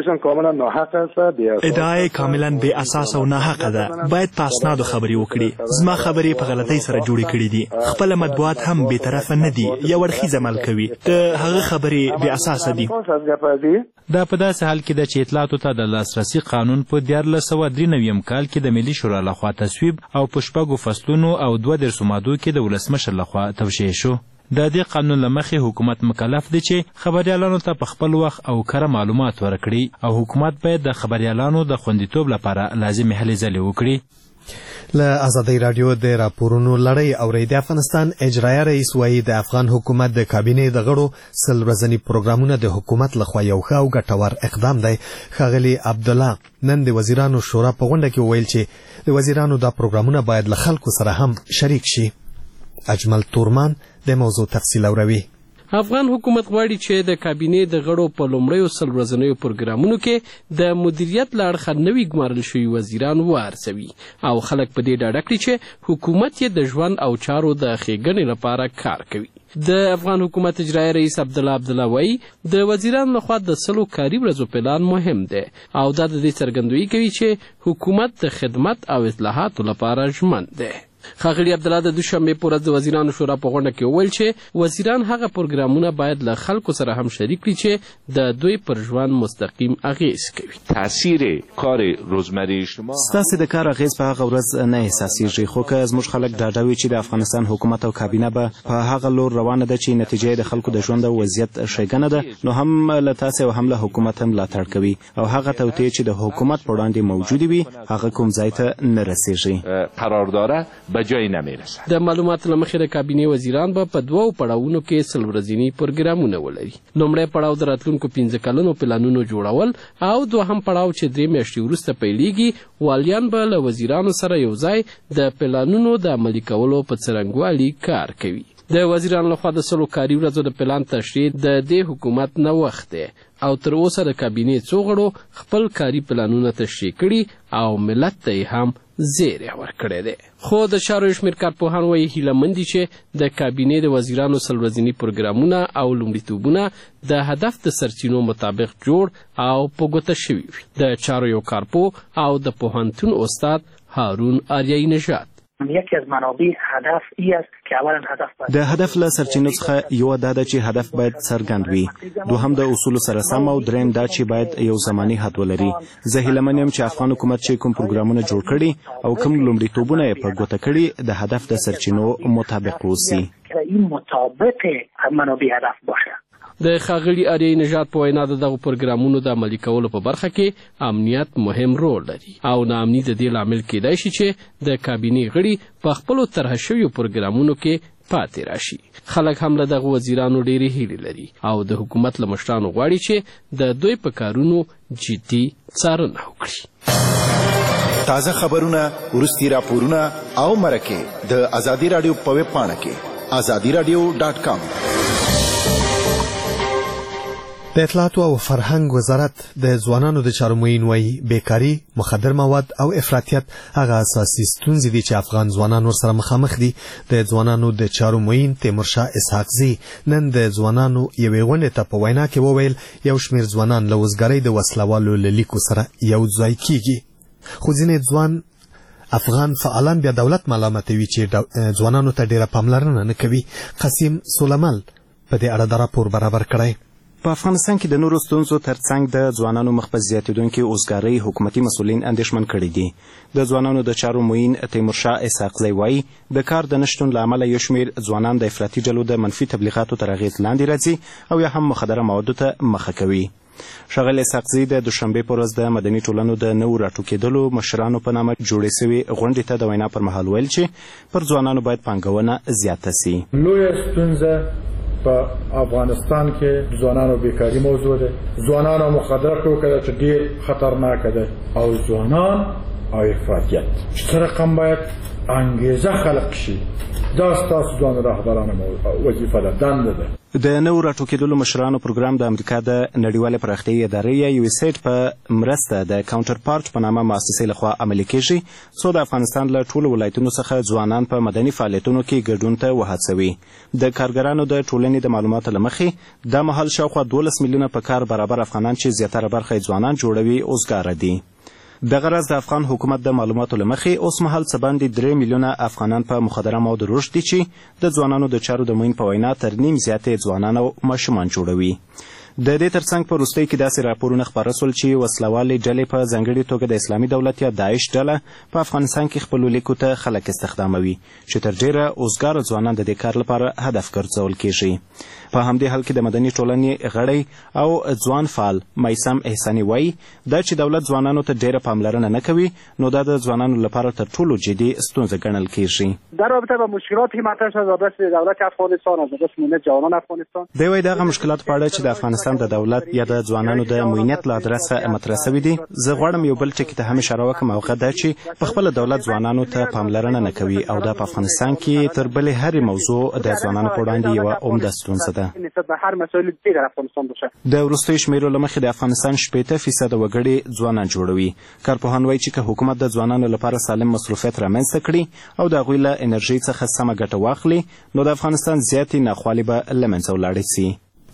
Speaker 11: ادعای کاملا بې اساس او ناحقه ده. باید په اسنادو خبرې وکړي. زما خبرې په غلطۍ سره جوړې کړې دي. خپل مطبوعات هم بې طرفه نه دي، یو اړخیز عمل کوي. د هغه خبرې بې اساسه دي.
Speaker 14: دا په داسې حال کې ده چې اطلاعاتو ته د لاسرسي قانون په 1493 کال کې د ملي شورا لخوا تصویب او په 6 فصلونو او 32 مادو کې د ولسمشر لخوا توشیح شو. د دې قانون له مخې حکومت مکلف دی چې خبريالانو ته په خپل وخت او کره معلومات ورکړي او حکومت باید د خبريالانو د خوندیتوب لپاره لازمي هلې ځلې وکړي.
Speaker 1: له ازادي رادیو د راپورونو لړۍ اوري. د افغانستان اجرایي رئیس وایي د افغان حکومت د کابینې د غړو 100 ورځني پروګرامونه د حکومت لخوا یو ښه او ګټور اقدام دی. ښاغلي عبدالله نن د وزیرانو شورا په غونډه کې وویل چې د وزیرانو دا پروګرامونه باید له خلکو سره هم شریک شي. اجمل تورمان د موضوع تفصیل اوروي.
Speaker 16: افغان حکومت غواړي چې د کابینې د غړو په لومړیو 100 ورځنیو پروګرامونو کې د مدیریت له اړخه نوي ګمارل شوي وزیران وارزوي او خلک په دې ډاډه کړي چې حکومت یې د ژوند او چارو د ښېګڼې لپاره کار کوي. د افغان حکومت اجرایي رئیس عبدالله وایي د وزیرانو لخوا د 100 کاري ورځو پلان مهم دی او دا د دې څرګندوي کوي چې حکومت د خدمت او اصلاحاتو لپاره ژمن دی. ښاغلي عبدالله د دوشنبې په ورځ د وزیرانو شورا په غونډه کې وویل چې وزیران هغه پروګرامونه باید له خلکو سره هم شریک کړي چې د دوی پر ژوند مستقیم اغیز کوي.
Speaker 12: تاثیر کار روزمره شما
Speaker 10: ستاسو د کار اغیز په هغه ورځ نه احساسیږي، خو که زموږ خلک ډاډه وي چې د افغانستان حکومت او کابینه به په هغه لور روانه ده چې نتیجه د خلکو د ژوند او وضعیت ښېګڼه ده، نو هم له تاسو او هم له حکومت هم ملاتړ کوي او هغه توطیې چې د حکومت په وړاندې موجودې وي هغه کوم ځای ته نه رسیږي
Speaker 12: قرار داره به جای نمیرسه.
Speaker 16: د معلوماتو له مخې د کابینې وزیران به په 2 پړاوونو کې 100 ورځني پروګرامونه ولري. لومړی پړاو د راتلونکو 15 کلونو پلانونو جوړول او دوهم پړاو چې 3 میاشتې وروسته پیلیږي والیان به له وزیرانو سره یو ځای د پلانونو د عملي کولو په څرنګوالي کار کوي. د وزیرانو لخوا د 100 کاري ورځو د پلان تشریح د دې حکومت نوښت دی او تر اوسه د کابینې څو غړو خپل کاري پلانونه تشریح کړي او ملت ته یې هم زیری ورکړی دی. خو د چارو شمېر کارپوهان وایي هیله مند دي چې د کابینې د وزیرانو 100 ورځني پروګرامونه او لومړیتوبونه د هدف د سرچینو مطابق جوړ او په ګوته شوي وي. د چارو یو کارپوه او د پوهنتون استاد هارون آریایی نژاد
Speaker 17: یکی از منابع هدف ای است که اولا هدف باید
Speaker 10: د هدف له سرچینو څخه یو دا ده چې هدف باید څرګند وي، دوهم د اصولو سره سم او دریم دا چې باید یو زماني حد ولري. زه هیله من یم چې افغان حکومت چې کوم پروګرامونه جوړ کړي او کوم لومړیتوبونه یې په ګوته کړي د هدف د سرچینو مطابق اوسي.
Speaker 17: این مطابق منابع هدف باشه.
Speaker 16: د ښاغلي آریایی نژاد په وینا د دغو پروګرامونو د عملي کولو په برخه کې امنیت مهم رول لري او ناامني د دې لامل کیدای شي چې د کابینې غړي په خپلو طرحه شویو پروګرامونو کې پاتې راشي. خلک هم له دغو وزیرانو ډېرې هیلې لري او د حکومت له مشرانو غواړي چې د دوی په کارونو جدي څارنه وکړي.
Speaker 7: تازه خبرونه، وروستي راپورونه او مرکې د ازادي رادیو په ویب پاڼه کې azadiradio.com.
Speaker 1: د اطلاعاتو او فرهنګ وزارت د ځوانانو د چارو معین وایي بیکاري، مخدر مواد او افراطیت هغه اساسي ستونزې دي چې افغان ځوانان ورسره مخامخ دي. د ځوانانو د چارو معین تیمورشاه اسحاقزي نن د ځوانانو یوې غونډې ته په وینا کې وویل یو شمېر ځوانان له وزګارۍ د وسلوالو له لیکو سره یو ځای کیږي. خو ځینې ځوان افغان فعالان بیا دولت ملامتوي چې ځوانانو ته ډېره پاملرنه نه کوي. قاسم سلیمل په دې اړه د راپور برابر کړی.
Speaker 10: په افغانستان کې د نورو ستونزو ترڅنګ د ځوانانو مخ په زیاتېدونکې اوزګارۍ حکومتي مسؤلین اندېښمن کړي دي. د ځوانانو د چارو معین تیمورشاه اسحاقزی وایي د کار د نشتون له امله یو شمېر ځوانان د افراطي ډلو د منفي تبلیغاتو تر اغېز لاندې راځي او یا هم مخدره موادو ته مخه کوي. ښاغلی اسحاقزي د دوشنبې په ورځ د مدني ټولنو د نوو راټوکېدلو مشرانو په نامه جوړې سوې غونډې ته د وینا پر مهال ویل چې پر ځوانانو باید پانګونه زیاته سي.
Speaker 18: لویه ستونزه په افغانستان کې ځوانانو بیکاري موضوع ده. ځوانانو مخدره ټوکه چې ډېر خطرناکه ده او ځوانان او افراطیت چې څه رقم باید انګیزه خلق شي. دا ستاسو ځوان رهبرانو وظیفه ده، دنده ده.
Speaker 10: د نوو راټوکېدلو مشرانو پروګرام د امریکا د نړیوالې پراختیایي ادارې یا USAID په مرسته د کاونټر پارټ په نامه مؤسسې لخوا عملي کیږي څو د افغانستان له ټولو ولایتونو څخه ځوانان په مدني فعالیتونو کې ګډون ته وهڅوي. د کارګرانو د ټولنې د معلوماتو له مخې دا مهال شاوخوا 12 میلیونه په کار برابر افغانان چې زیاتره برخه یې ځوانان جوړوي اوزګاره دي. دغه راز د افغان حکومت د معلوماتو له مخې اوس مهال څه باندې 3 میلیونه افغانان په مخدره موادو روږدي چې د ځوانانو د چارو د معین په وینا تر نیم زیاتې ځوانان او ماشومان جوړوي. د دې ترڅنګ په وروستیو کې داسې راپورونه خپاره سول چې وسلوالې ډلې په ځانګړې توګه د اسلامي دولت یا داعش ډله په افغانستان کې خپلو لیکو ته خلک استخداموي چې تر ډیره اوزګاره ځوانان د دې کار لپاره هدف ګرځول کیږي. په همدې حال کې د مدني ټولنې غړی او ځوان فعال میثم احساني وایي دا چې دولت ځوانانو ته ډیره پاملرنه نه کوي نو دا د ځوانانو لپاره تر ټولو جدي ستونزه ګڼل کیږي.
Speaker 17: در رابطه با مشکلاتی مطرح شد از دولت افغانستان از مسئولیت جوانان افغانستان
Speaker 10: دی وایي دغه مشکلات په اړه چې د افغانستان د دولت یا د ځوانانو د معینیت له ادرسه مطرح سوي دي زه غواړم یو بل ټکي ته هم اشاره وکړم او هغه دا چې په خپله دولت ځوانانو ته پاملرنه نه کوي او دا په افغانستان کې تر بلې هرې موضوع د ځوانانو په وړاندې یوه عمده ستونزه ده. د وروستیو شمیرو له مخې د افغانستان 80% وګړي ځوانان جوړوي. کارپوهان وایي چې که حکومت د ځوانانو لپاره سالم مصروفیت رامنځته کړي او د هغوی له انرژۍ څخه سمه ګټه واخلي نو د افغانستان زیاتې ناخوالې به له منځه ولاړې سي.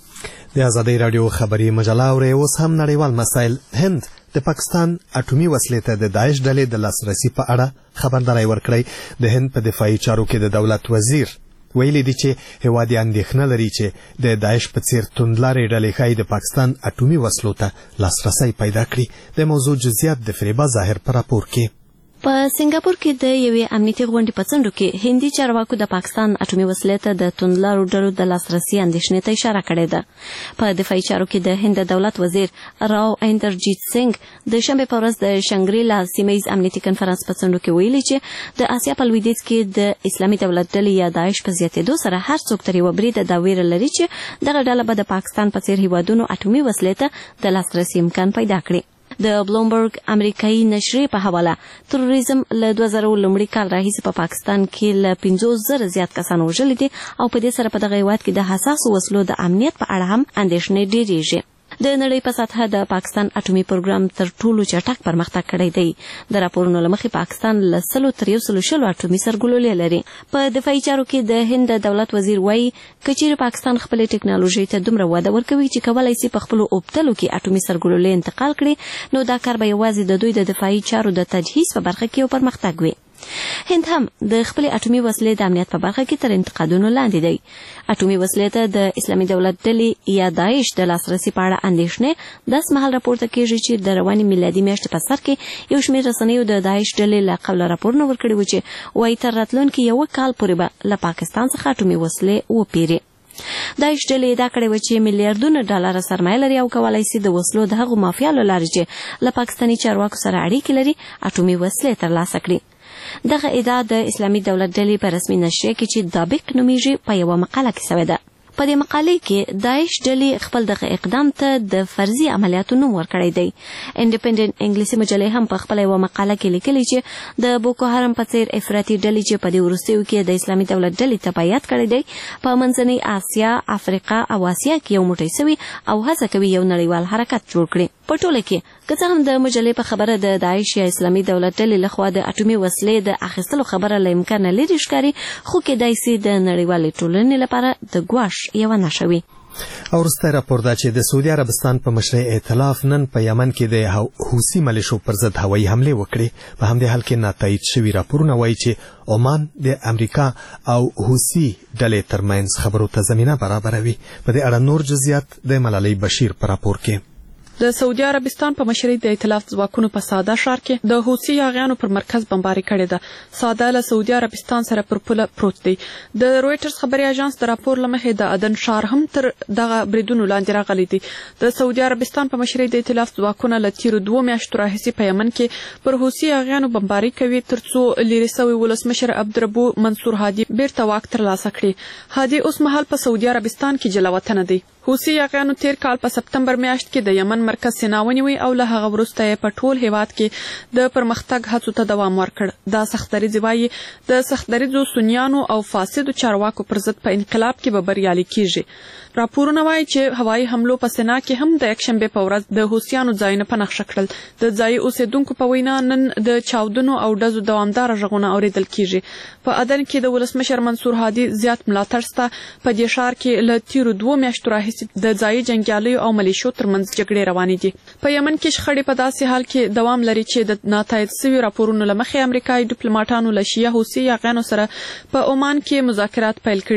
Speaker 1: د ازادۍ راډیو خبري مجله اورئ. اوس هم نړیوال مسایل. هند د پاکستان اټومي وسلې ته د داعش ډلې د لاسرسي په اړه خبرداری ورکړی. د هند په دفاعي چارو کې د دولت وزیر ویلي دي چې هیواد یې اندېښنه لري چې د داعش په څیر توندلارې ډلې ښایي د پاکستان اټومي وسلو ته لاسرسی پیدا کړي. د موضوع جزئیات د فریبا ظاهر په راپور کې.
Speaker 19: په سنگاپور کې د یوې امنیتي غونډې په څنډو کې هندي چارواکو د پاکستان اټومي وسلې ته د توندلارو ډلو د لاسرسي اندېښنې ته اشاره کړې ده. په دفاعي چارو کې د هند دولت وزیر راو اندرجیت سنگ د شنبې په ورځ د شنګریلا سیمهیز امنیتي کنفرانس په څنډو کې ویلي چې د اسیا په لویدیځ کې د اسلامي دولت ډلې یا داعش په زیاتېدو سره هر څوک تر یوه بریده دا ویره لري چې دغه ډله به د پاکستان په څیر هیوادونو اټومي وسلې ته د لاسرسي امکان پیدا کړي. د بلومبرګ امریکایي نشرې په حواله تروریزم له 2000 لومړي کال راهیسې په پاکستان کې له 50,000 زیات کسان وژلي دي او په دې سره په دغه هیواد کې د حساسو وسلو د امنیت په اړه هم اندېښنې ډېرېږي. د نړۍ په سطحه د پاکستان اټومي پروګرام تر ټولو چټک پرمختګ کړی دی. د راپورونو له مخې پاکستان له 100 تر 120 اټومي سرګلولې لري. په دفاعي چارو کې د هند دولت وزیر وایي که چیرې پاکستان خپلې ټکنالوژۍ ته دومره وده ورکوي چې کولی سي په خپلو اوبتلو کې اټومي سرګلولې انتقال کړي نو دا کار به یوازې د دوی د دفاعي چارو د تجهیز په برخه کې یو پرمختګ وي. هند هم د خپل اټومي وسلې د امنیت په برخه کې تر انتقادونو لاندې دی. اټومي وسلې ته د اسلامي دولت ډلې یا داعش د لاسرسي په اړه اندېښنې داس مهال راپورته کېږي چې د روانې میلادي میاشتې په سر کې یو شمېر رسنیو د داعش ډلې له قبله راپورونه ورکړي وو چې وایي تر راتلونکي یوه کال پورې به له پاکستان څخه اټومي وسلې وپیري. داعش ډلې ادعا کړې وه چې میلیارډونه ډالره سرمایه لري او کولی سي د وسلو د هغو مافیا له لارې چې له پاکستاني چارواکو سره اړیکې لري اټومي وسلې ترلاسه کړي. دغه ادعا د اسلامي دولت ډلې په رسمي نشریه کې چې دابق نومیږي په یوه مقاله کې سوې ده. په دې مقالې کې داعش ډلې خپل دغه اقدام ته د فرضي عملیاتو نوم ورکړی دی. انډیپینډنټ انګلیسي مجلې هم په خپله یوه مقاله کې لیکلي چې د بوکو حرم په څیر افراطي ډلې چې په دې وروستیو کې د اسلامي دولت ډلې تبعیت کړی دی په منځنۍ اسیا، افریقا او اسیا کې یو موټی سوي او هڅه کوي یو نړیوال حرکت جوړ کړي. په ټوله کې که څه هم د مجلې په خبره د داعش یا اسلامي دولت ډلې لخوا د اټومي وسلې د اخیستلو خبره له امکانه لرې ښکاري خو کیدای سي د نړیوالې ټولنې لپاره د ګواښ یوه نښه وي.
Speaker 1: او وروستی راپور دا چې د سعودي عربستان په مشرۍ ائتلاف نن په یمن کې د حوثي ملیشو پر ضد هوایي حملې وکړې. په همدې حال کې ناتایید شوي راپورونه وایي چې عمان د امریکا او حوثي ډلې ترمنځ خبرو ته زمینه برابروي. په دې اړه نور جزئیات د ملالۍ بشیر په راپور کې.
Speaker 20: د سعودي عربستان په مشرۍ د ائتلاف ځواکونو په ساده ښار کې د حوثي یاغیانو پر مرکز بمباري کړې ده. ساده له سعودي عربستان سره پر پوله پروت دی. د رویټرز خبري اژانس د راپور له مخې د عدن ښار هم تر دغه بریدونو لاندې راغلی دی. د سعودي عربستان په مشرۍ د ائتلاف ځواکونه له تیرو 2 میاشتو راهیسې په یمن کې پر حوثي یاغیانو بمباري کوي ترڅو لیرې سوی ولسمشر عبدالربو منصور هادي بیرته واک ترلاسه کړي. هادي اوس مهال په سعودي عربستان کې جلاوطنه دی. حوثي یاغیانو تیر کال په سپتمبر میاشت کې د یمن مرکز سینا ونیوی او له هغه وروسته یې په ټول هیواد کې د پرمختګ هڅو ته دوام ورکړ. دا سختدریځ وایي د سختدریځو سنیانو او فاسدو چارواکو پر ضد په انقلاب کې به بریالي کیږي. راپورونه وایي چې هوایي حملو په سینا کې هم د یکشنبې په ورځ د حوثیانو ځایونه په نښه کړل. د ځایي اوسېدونکو په وینا نن د چاودنو او ډزو دوامداره غږونه اورېدل کیږي. په عدن کې د ولسمشر منصور هادي زیات ملاتړ سته. په دې ښار کې له تیرو 2 میاشتو راهیسې د ځایي جنګیالیو او ملیشو ترمنځ جګړې روانې دي. په یمن کې شخړې په داسې حال کې دوام لري چې د ناتایید سوي راپورونو له مخې امریکایي ډیپلوماټانو له شیعه حوثي یاغیانو سره په عمان کې مذاکرات پیل کړي دي.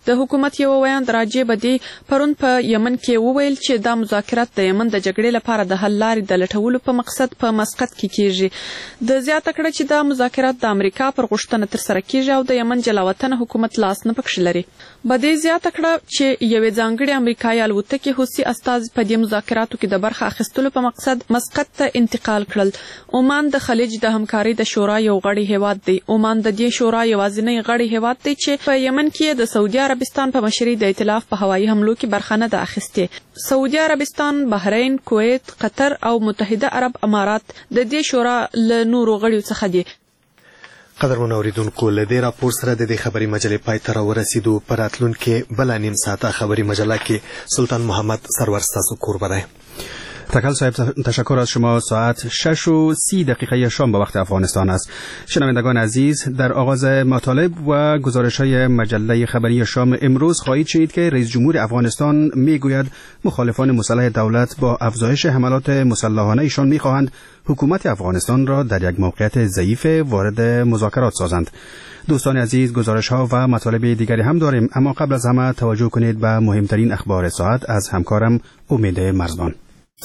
Speaker 20: د حکومت یو ویاند راجع بدی پرون په یمن کې وویل چې دا مذاکرات د یمن د جګړې لپاره د حل لارې د لټولو په مقصد په مسقط کې کیږي. د زیاته کړه چې دا مذاکرات د امریکا پر غوښتنه ترسره کیږي او د یمن جلاوطن حکومت لاس نه پکښ لري. بدی زیاته کړه چې یوې ځانګړې امریکایي الوتکې حوثي استازي په دې مذاکراتو کې د برخه اخیستلو په مقصد مسقط ته انتقال کړل. عمان د خلیج د همکارۍ د شورا یو غړی هیواد دی. عمان د دې شورا یوازینی غړی هیواد دی چې په یمن کې د سعودي عربستان په مشرۍ د ائتلاف په هوایي حملو کې برخه نه ده اخیستې. سعودي عربستان، بحرین، کویت، قطر او متحده عرب امارات د دې شورا له نورو غړیو څخه دي.
Speaker 1: قدرمنو اوریدونکو، له دې راپور سره د دې خبري مجلې پای ته راورسېدو. په راتلونکي بله نیم ساعته خبري مجله کې سلطان محمد سرور ستاسو کوربه دی.
Speaker 21: تکل صاحب، تشکر از شما. ساعت 6:30 شام به وقت افغانستان است. شنوندگان عزیز، در آغاز مطالب و گزارش‌های مجله خبری شام امروز خواهید شنید که رئیس جمهور افغانستان میگوید مخالفان مسلح دولت با افزایش حملات مسلحانه ایشان میخواهند حکومت افغانستان را در یک موقعیت ضعیف وارد مذاکرات سازند. دوستان عزیز، گزارش‌ها و مطالب دیگری هم داریم، اما قبل از همه توجه کنید به مهمترین اخبار ساعت از همکارم امید مرزبان.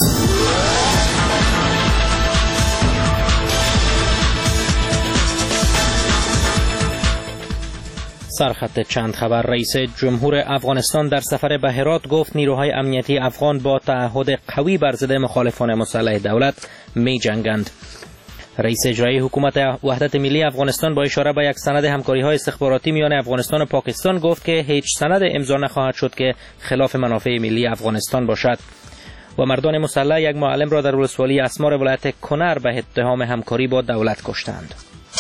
Speaker 22: سرخط چند خبر. رئیس جمهور افغانستان در سفر به هرات گفت نیروهای امنیتی افغان با تعهد قوی بر ضد مخالفان مسلح دولت می جنگند. رئیس اجرایی حکومت وحدت ملی افغانستان با اشاره به یک سند همکاری‌های استخباراتی میان افغانستان و پاکستان گفت که هیچ سند امضا نخواهد شد که خلاف منافع ملی افغانستان باشد. و مردان مسلح یک معلم را در ولسوالی اسمار ولایت کنر به اتهام همکاری با دولت کشتند.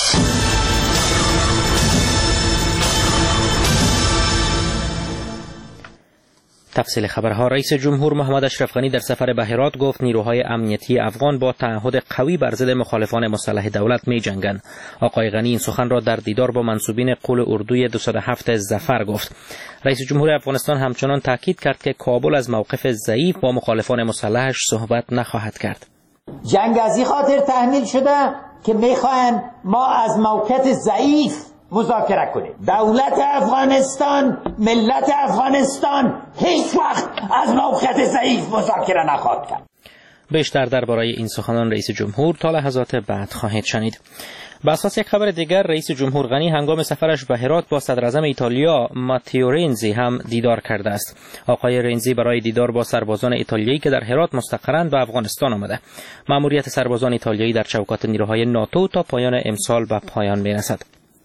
Speaker 22: تفصیل خبرها. رئیس جمهور محمد اشرف غنی در سفر به هرات گفت نیروهای امنیتی افغان با تعهد قوی بر ضد مخالفان مسلح دولت می جنگند. آقای غنی این سخن را در دیدار با منسوبین قول اردوی 207 ظفر گفت. رئیس جمهور افغانستان همچنان تاکید کرد که کابل از موقف ضعیف با مخالفان مسلحش صحبت نخواهد کرد.
Speaker 4: جنگ از این خاطر تحمیل شده که میخواهند ما از موقف ضعیف مذاکره کنیم. دولت افغانستان، ملت افغانستان هیچ وقت از موقف ضعیف مذاکره نخواهد کرد.
Speaker 22: بیشتر درباره این سخنان رئیس جمهور تا لحظات بعد خواهید شنید. به اساس یک خبر دیگر، رئیس جمهور غنی هنگام سفرش به هرات با صدر اعظم ایتالیا ماتیو رنزی هم دیدار کرده است. آقای رنزی برای دیدار با سربازان ایتالیایی که در هرات مستقرند به افغانستان آمده. مأموریت سربازان ایتالیایی در چوکات نیروهای ناتو تا پایان امسال به پایان می‌رسد.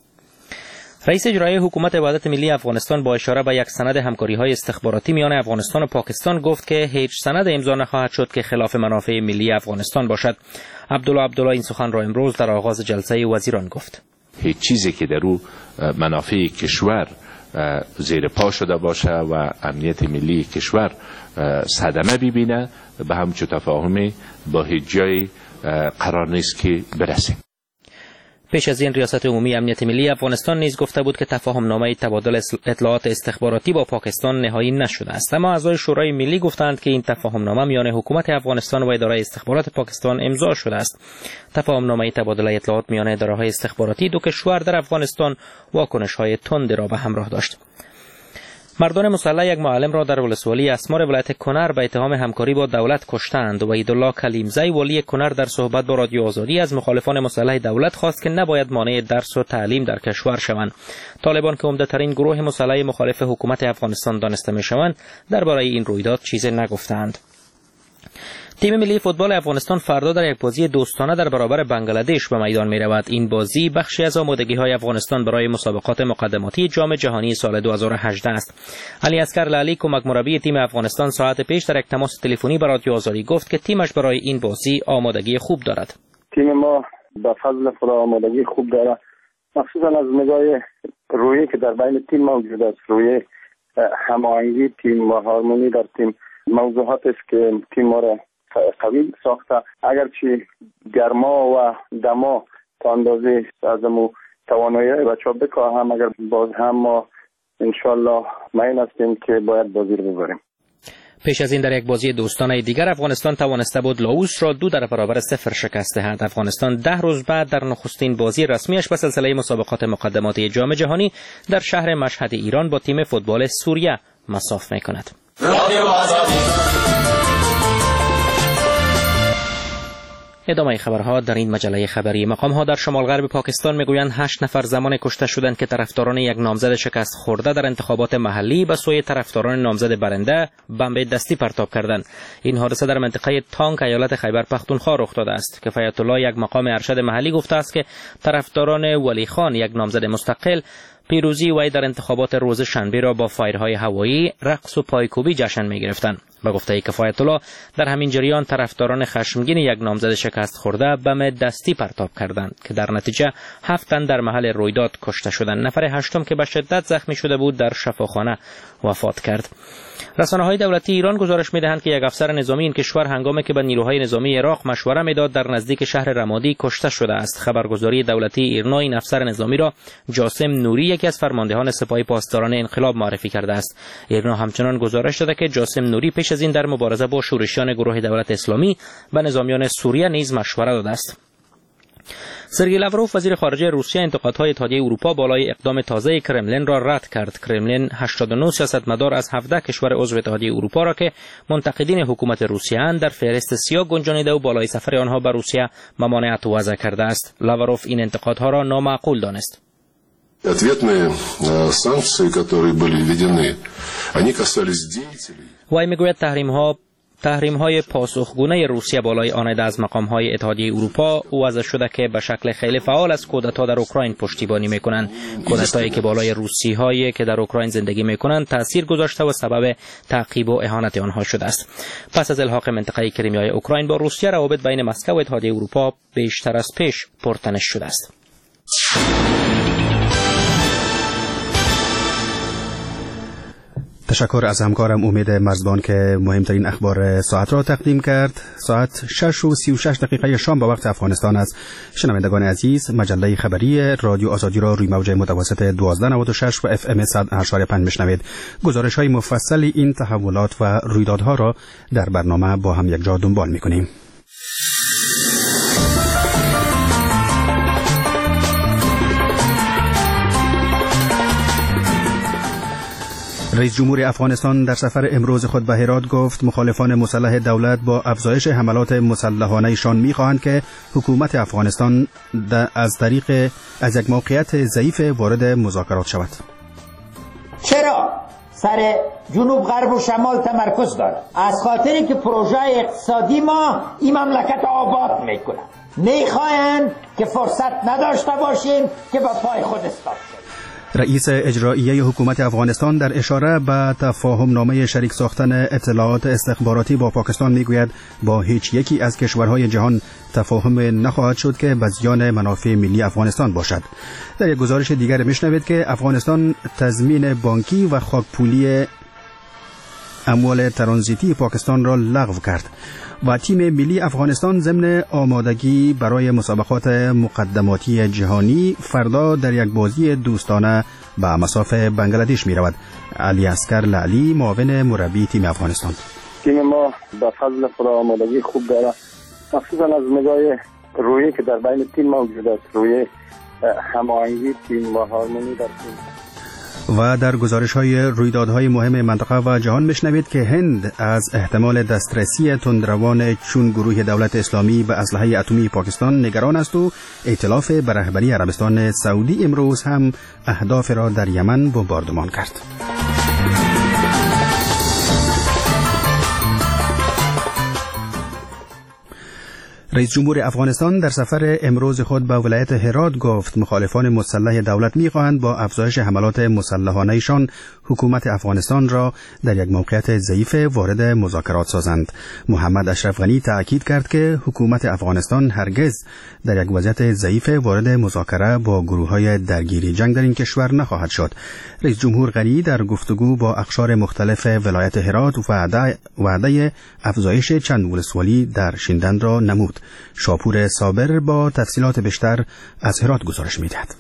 Speaker 22: رئیس اجرایی حکومت وحدت ملی افغانستان با اشاره به یک سند همکاری‌های استخباراتی میان افغانستان و پاکستان گفت که هیچ سند امضا نخواهد شد که خلاف منافع ملی افغانستان باشد. عبدالله این سخن را امروز در آغاز جلسه وزیران گفت.
Speaker 12: هیچ چیزی که در او منافع کشور زیر پا شده باشه و امنیت ملی کشور صدمه ببینه به همچون تفاهمی با هیچ جایی قرار نیست که برسیم.
Speaker 22: پیش از این ریاست عمومی امنیت ملی افغانستان نیز گفته بود که تفاهم‌نامه تبادل اطلاعات استخباراتی با پاکستان نهایی نشده است، اما اعضای شورای ملی گفتند که این تفاهم‌نامه میان حکومت افغانستان و اداره استخبارات پاکستان امضا شده است. تفاهم‌نامه تبادل اطلاعات میان اداره‌های استخباراتی دو کشور در افغانستان واکنش‌های تند را به همراه داشت. مردان مسلح یک معلم را در ولسوالی اسمار ولایت کنر به اتهام همکاری با دولت کشتند و عیدالله کلیمزی والی کنر در صحبت با رادیو آزادی از مخالفان مسلح دولت خواست که نباید مانع درس و تعلیم در کشور شوند. طالبان که عمده‌ترین گروه مسلح مخالف حکومت افغانستان دانسته می‌شوند درباره این رویداد چیزی نگفتند. تیم ملی فوتبال افغانستان فردا در یک بازی دوستانه در برابر بنگلادش به میدان می رود. این بازی بخشی از آمادگی‌های افغانستان برای مسابقات مقدماتی جام جهانی سال 2018 است. علی اصغر لالی کمک مربی تیم افغانستان ساعت پیش در یک تماس تلفنی با رادیو آزادی گفت که تیمش برای این بازی آمادگی خوب دارد.
Speaker 3: تیم ما به فضل خدا آمادگی خوب دارد، مخصوصا از نگاه رویی که در بین تیم موجود است، روی هماهنگی تیم و هارمونی در تیم موضوعات است که تیم ما را قوی ساخته. اگرچه گرما و دما تا اندازه از امو توانایی بچه ها بکاهم، اگر باز هم ما انشالله مایل هستیم که باید بازی رو ببریم.
Speaker 22: پیش از این در یک بازی دوستانه دیگر افغانستان توانسته بود لاوس را 2-0 شکست دهد. افغانستان 10 روز بعد در نخستین بازی رسمیش به سلسله مسابقات مقدماتی جام جهانی در شهر مشهد ایران با تیم فوتبال سوریه مصاف می‌کند. ادامه خبرها در این مجله خبری. مقام‌ها در شمال غرب پاکستان میگویند 8 نفر زمان کشته شدند که طرفداران یک نامزد شکست خورده در انتخابات محلی به سوی طرفداران نامزد برنده بمب دستی پرتاب کردند. این حادثه در منطقه تانک ایالت خیبر پختونخوا رخ داده است. کفایت الله، یک مقام ارشد محلی، گفته است که طرفداران ولی خان، یک نامزد مستقل، پیروزی وی در انتخابات روز شنبه را با فایرهای هوایی، رقص و پایکوبی جشن می‌گرفتند. به گفته کفایت الله، در همین جریان طرفداران خشمگین یک نامزد شکست خورده بم دستی پرتاب کردند که در نتیجه 7 تن در محل رویداد کشته شدند. نفر هشتم که به شدت زخمی شده بود در شفاخانه وفات کرد. رسانه‌های دولتی ایران گزارش می‌دهند که یک افسر نظامی این کشور هنگامی که به نیروهای نظامی عراق مشوره می‌داد در نزدیک شهر رمادی کشته شده است. خبرگزاری دولتی ایرنا این افسر نظامی را جاسم نوری، یکی از فرماندهان سپاه پاسداران انقلاب، معرفی کرده است. ایرنا همچنان گزارش داده که جاسم نوری پیش از این در مبارزه با شورشیان گروه دولت اسلامی و نظامیان سوریه نیز مشوره داده است. سرگئی لاوروف، وزیر خارجه روسیه، انتقادهای اتحادیه اروپا بالای اقدام تازه کرملین را رد کرد. کرملین 89 سیاستمدار از 17 کشور عضو اتحادیه اروپا را که منتقدین حکومت روسیه اند در فهرست سیاه گنجانیده و بالای سفر آنها به روسیه ممانعت وضع کرده است. لاوروف این انتقادها را نامعقول دانست. وی میگوید تحریم‌های پاسخگونه روسیه بالای آنده از مقام‌های اتحادیه اروپا وضع شده که به شکل خیلی فعال از کودتا در اوکراین پشتیبانی می‌کنند. کودتایی که بالای روسی‌هایی که در اوکراین زندگی می‌کنند تأثیر گذاشته و سبب تعقیب و اهانت آنها شده است. پس از الحاق منطقه کریمیای اوکراین با روسیه، روابط بین مسکو و اتحادیه اروپا بیشتر از پیش پرتنش شده است.
Speaker 21: تشکر از همکارم امید مرزبان که مهمترین اخبار ساعت را تقدیم کرد. ساعت 6:36 شام به وقت افغانستان است. شنوندگان عزیز، مجله خبری رادیو آزادی را روی موج متوسط 1296 و اف ام 100.5 میشنوید. گزارش های مفصل این تحولات و رویدادها را در برنامه با هم یک جا دنبال میکنیم. رئیس جمهور افغانستان در سفر امروز خود به هرات گفت مخالفان مسلح دولت با افزایش حملات مسلحانه‌شان می‌خواهند که حکومت افغانستان از یک موقعیت ضعیف وارد مذاکرات شود.
Speaker 4: چرا سر جنوب غرب و شمال تمرکز دارد؟ از خاطری که پروژه اقتصادی ما این مملکت آباد میکنه. میخواهند که فرصت نداشته باشیم که با پای خود استاد شد.
Speaker 21: رئیس اجراییه حکومت افغانستان در اشاره به تفاهم نامه شریک ساختن اطلاعات استخباراتی با پاکستان میگوید با هیچ یکی از کشورهای جهان تفاهم نخواهد شد که به زیان منافع ملی افغانستان باشد. در یک گزارش دیگر میشنوید که افغانستان تضمین بانکی و خاکپولی اموال ترانزیتی پاکستان را لغو کرد و تیم ملی افغانستان ضمن آمادگی برای مسابقات مقدماتی جهانی فردا در یک بازی دوستانه به مصاف بنگلادش می رود. علی اصغر لعلی، معاون مربی تیم افغانستان:
Speaker 3: تیم ما به فضل خدا آمادگی خوب داره، مخصوصا از نگاه رویی که در بین تیم موجود است، روی هماهنگی تیم و هارمونی در تیم.
Speaker 21: و در گزارش‌های رویدادهای مهم منطقه و جهان میشنوید که هند از احتمال دسترسی تندروان چون گروه دولت اسلامی به اسلحه اتمی پاکستان نگران است و ائتلاف به رهبری عربستان سعودی امروز هم اهداف را در یمن بمباردمان کرد. رئیس جمهور افغانستان در سفر امروز خود به ولایت هرات گفت مخالفان مسلح دولت می‌خواهند با افزایش حملات مسلحانه‌شان حکومت افغانستان را در یک موقعیت ضعیف وارد مذاکرات سازند. محمد اشرف غنی تأکید کرد که حکومت افغانستان هرگز در یک وضعیت ضعیف وارد مذاکره با گروه‌های درگیری جنگ در این کشور نخواهد شد. رئیس جمهور غنی در گفتگو با اقشار مختلف ولایت هرات وعده افزایش چند ولسوالی در شیندن را نمود. شاپور صابر با تفصیلات بیشتر از هرات گزارش می‌دهد.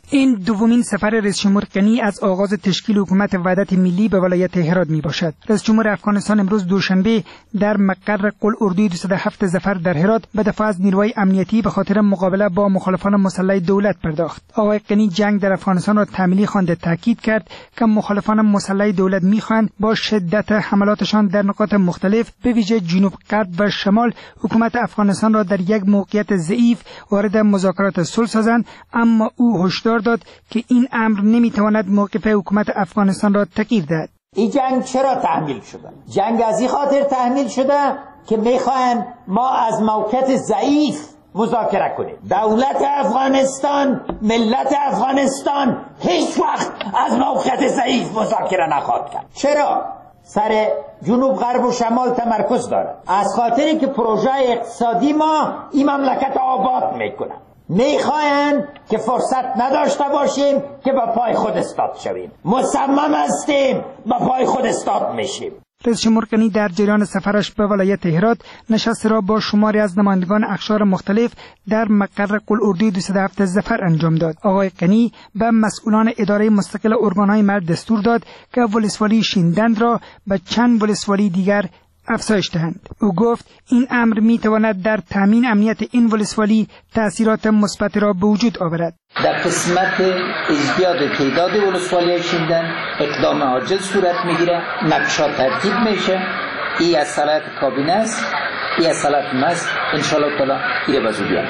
Speaker 2: این دومین سفر رئیس جمهور غنی از آغاز تشکیل حکومت وحدت ملی به ولایت هرات می باشد. رئیس جمهور افغانستان امروز دوشنبه در مقر قلاردوی 207 ظفر در هرات به دفاع از نیروهای امنیتی به خاطر مقابله با مخالفان مسلح دولت پرداخت. آقای غنی جنگ در افغانستان را تملیح خوانده تاکید کرد که مخالفان مسلح دولت می‌خواهند با شدت حملاتشان در نقاط مختلف به ویژه جنوب، غرب و شمال حکومت افغانستان را در یک موقعیت ضعیف وارد مذاکرات صلح سازند، اما او هشدار داد که این امر نمیتواند موقف حکومت افغانستان را تغییر دهد.
Speaker 4: این جنگ چرا تحمیل شده؟ جنگ از این خاطر تحمیل شده که میخواهند ما از موقعیت ضعیف مذاکره کنیم. دولت افغانستان، ملت افغانستان هیچ وقت از موقعیت ضعیف مذاکره نخواهد کرد. چرا؟ سر جنوب، غرب و شمال تمرکز داره. از خاطری که پروژه اقتصادی ما این مملکت آباد میکنه. میخواین که فرصت نداشته باشیم که با پای خود استاد شویم. مصمم هستیم با پای خود استاد میشیم.
Speaker 2: رئیس جمهور غنی در جریان سفرش به ولایت هرات نشست را با شماری از نمایندگان اقشار مختلف در مقر قلاردوی 207 ظفر انجام داد. آقای غنی به مسئولان اداره مستقل ارگانهای ملی دستور داد که ولسوالی شیندند را به چند ولسوالی دیگر افزایش دهند. او گفت این امر میتواند در تامین امنیت این ولسوالی تأثیرات مثبت را به وجود آورد.
Speaker 4: در قسمت ازدیاد تعداد ولسوالی شیندن اقدام عاجل صورت میگیره، نقشا ترتیب میشه. این از صلاحیت کابینه است، این از صلاحیت ماست. انشالله تعالی ایره بزودیان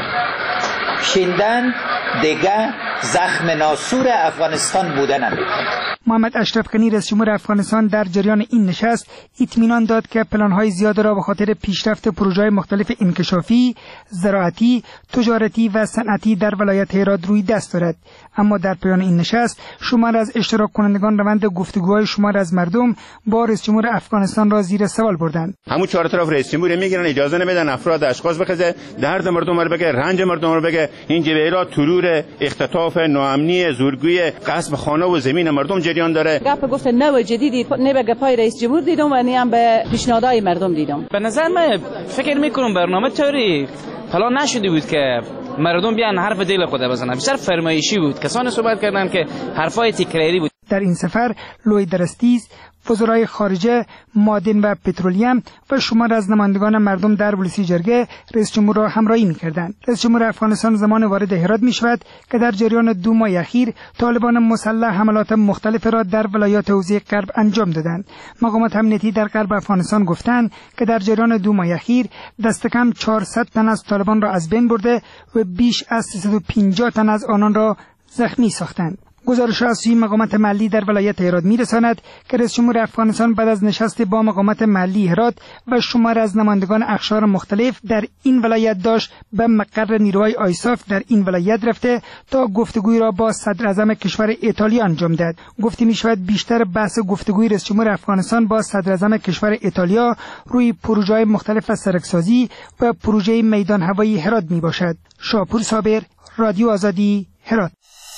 Speaker 4: شیندن دیگه زخم ناسور افغانستان بوده نمیکنه.
Speaker 2: محمد اشرف غنی رئیس جمهور افغانستان در جریان این نشست اطمینان داد که پلان‌های زیاد را به خاطر پیشرفت پروژه‌های مختلف انکشافی، زراعتی، تجارتی و صنعتی در ولایت هرات روی دست دارد. اما در پایان این نشست شمار از اشتراک کنندگان روند گفتگوهای شمار از مردم با رئیس جمهور افغانستان را زیر سوال بردند.
Speaker 6: همون چهار طرف رئیس جمهور میگیرن، اجازه نمیدن افراد اشخاص بخزه، درد مردم رو بگه، رنج مردم رو بگه. این جبهه ترور، اختطاف، ناامنی، زورگویی، غصب خانه و زمین مردم جریان داره.
Speaker 23: گپ گفت نو جدیدی نه به گپای رئیس جمهور دیدم و نه هم به پیشنهادهای مردم دیدم.
Speaker 24: به نظر من فکر میکنم برنامه طوری پلان نشده بود که مردم بیان حرف دل خود بزنن. بیشتر فرمایشی بود. کسانی صحبت کردن که حرفای تکراری بود.
Speaker 2: در این سفر لوی درستیز، وزرای خارجه، معدن و پترولیم و شمار از نمایندگان مردم در ولسی جرگه رئیس جمهور را همراهی می‌کردند. رئیس جمهور افغانستان زمان وارد هرات می‌شود که در جریان 2 ماه اخیر طالبان مسلح حملات مختلف را در ولایات حوزه غرب انجام دادند. مقامات امنیتی در غرب افغانستان گفتند که در جریان 2 ماه اخیر دست کم 400 تن از طالبان را از بین برده و بیش از 350 تن از آنان را زخمی ساختند. گزارش از سوی مقامات محلی در ولایت هرات میرساند که رئیس جمهور افغانستان بعد از نشست با مقامات محلی هرات و شمار از نمایندگان اقشار مختلف در این ولایت داشت به مقر نیروهای آیساف در این ولایت رفته تا گفتگوی را با صدر اعظم کشور ایتالیا انجام دهد. گفته می شود بیشتر بحث گفتگوی رئیس جمهور افغانستان با صدر اعظم کشور ایتالیا روی پروژه‌های مختلف سرکسازی و پروژه میدان هوایی هرات می باشد. شاپور صابر، رادیو آزادی، هرات.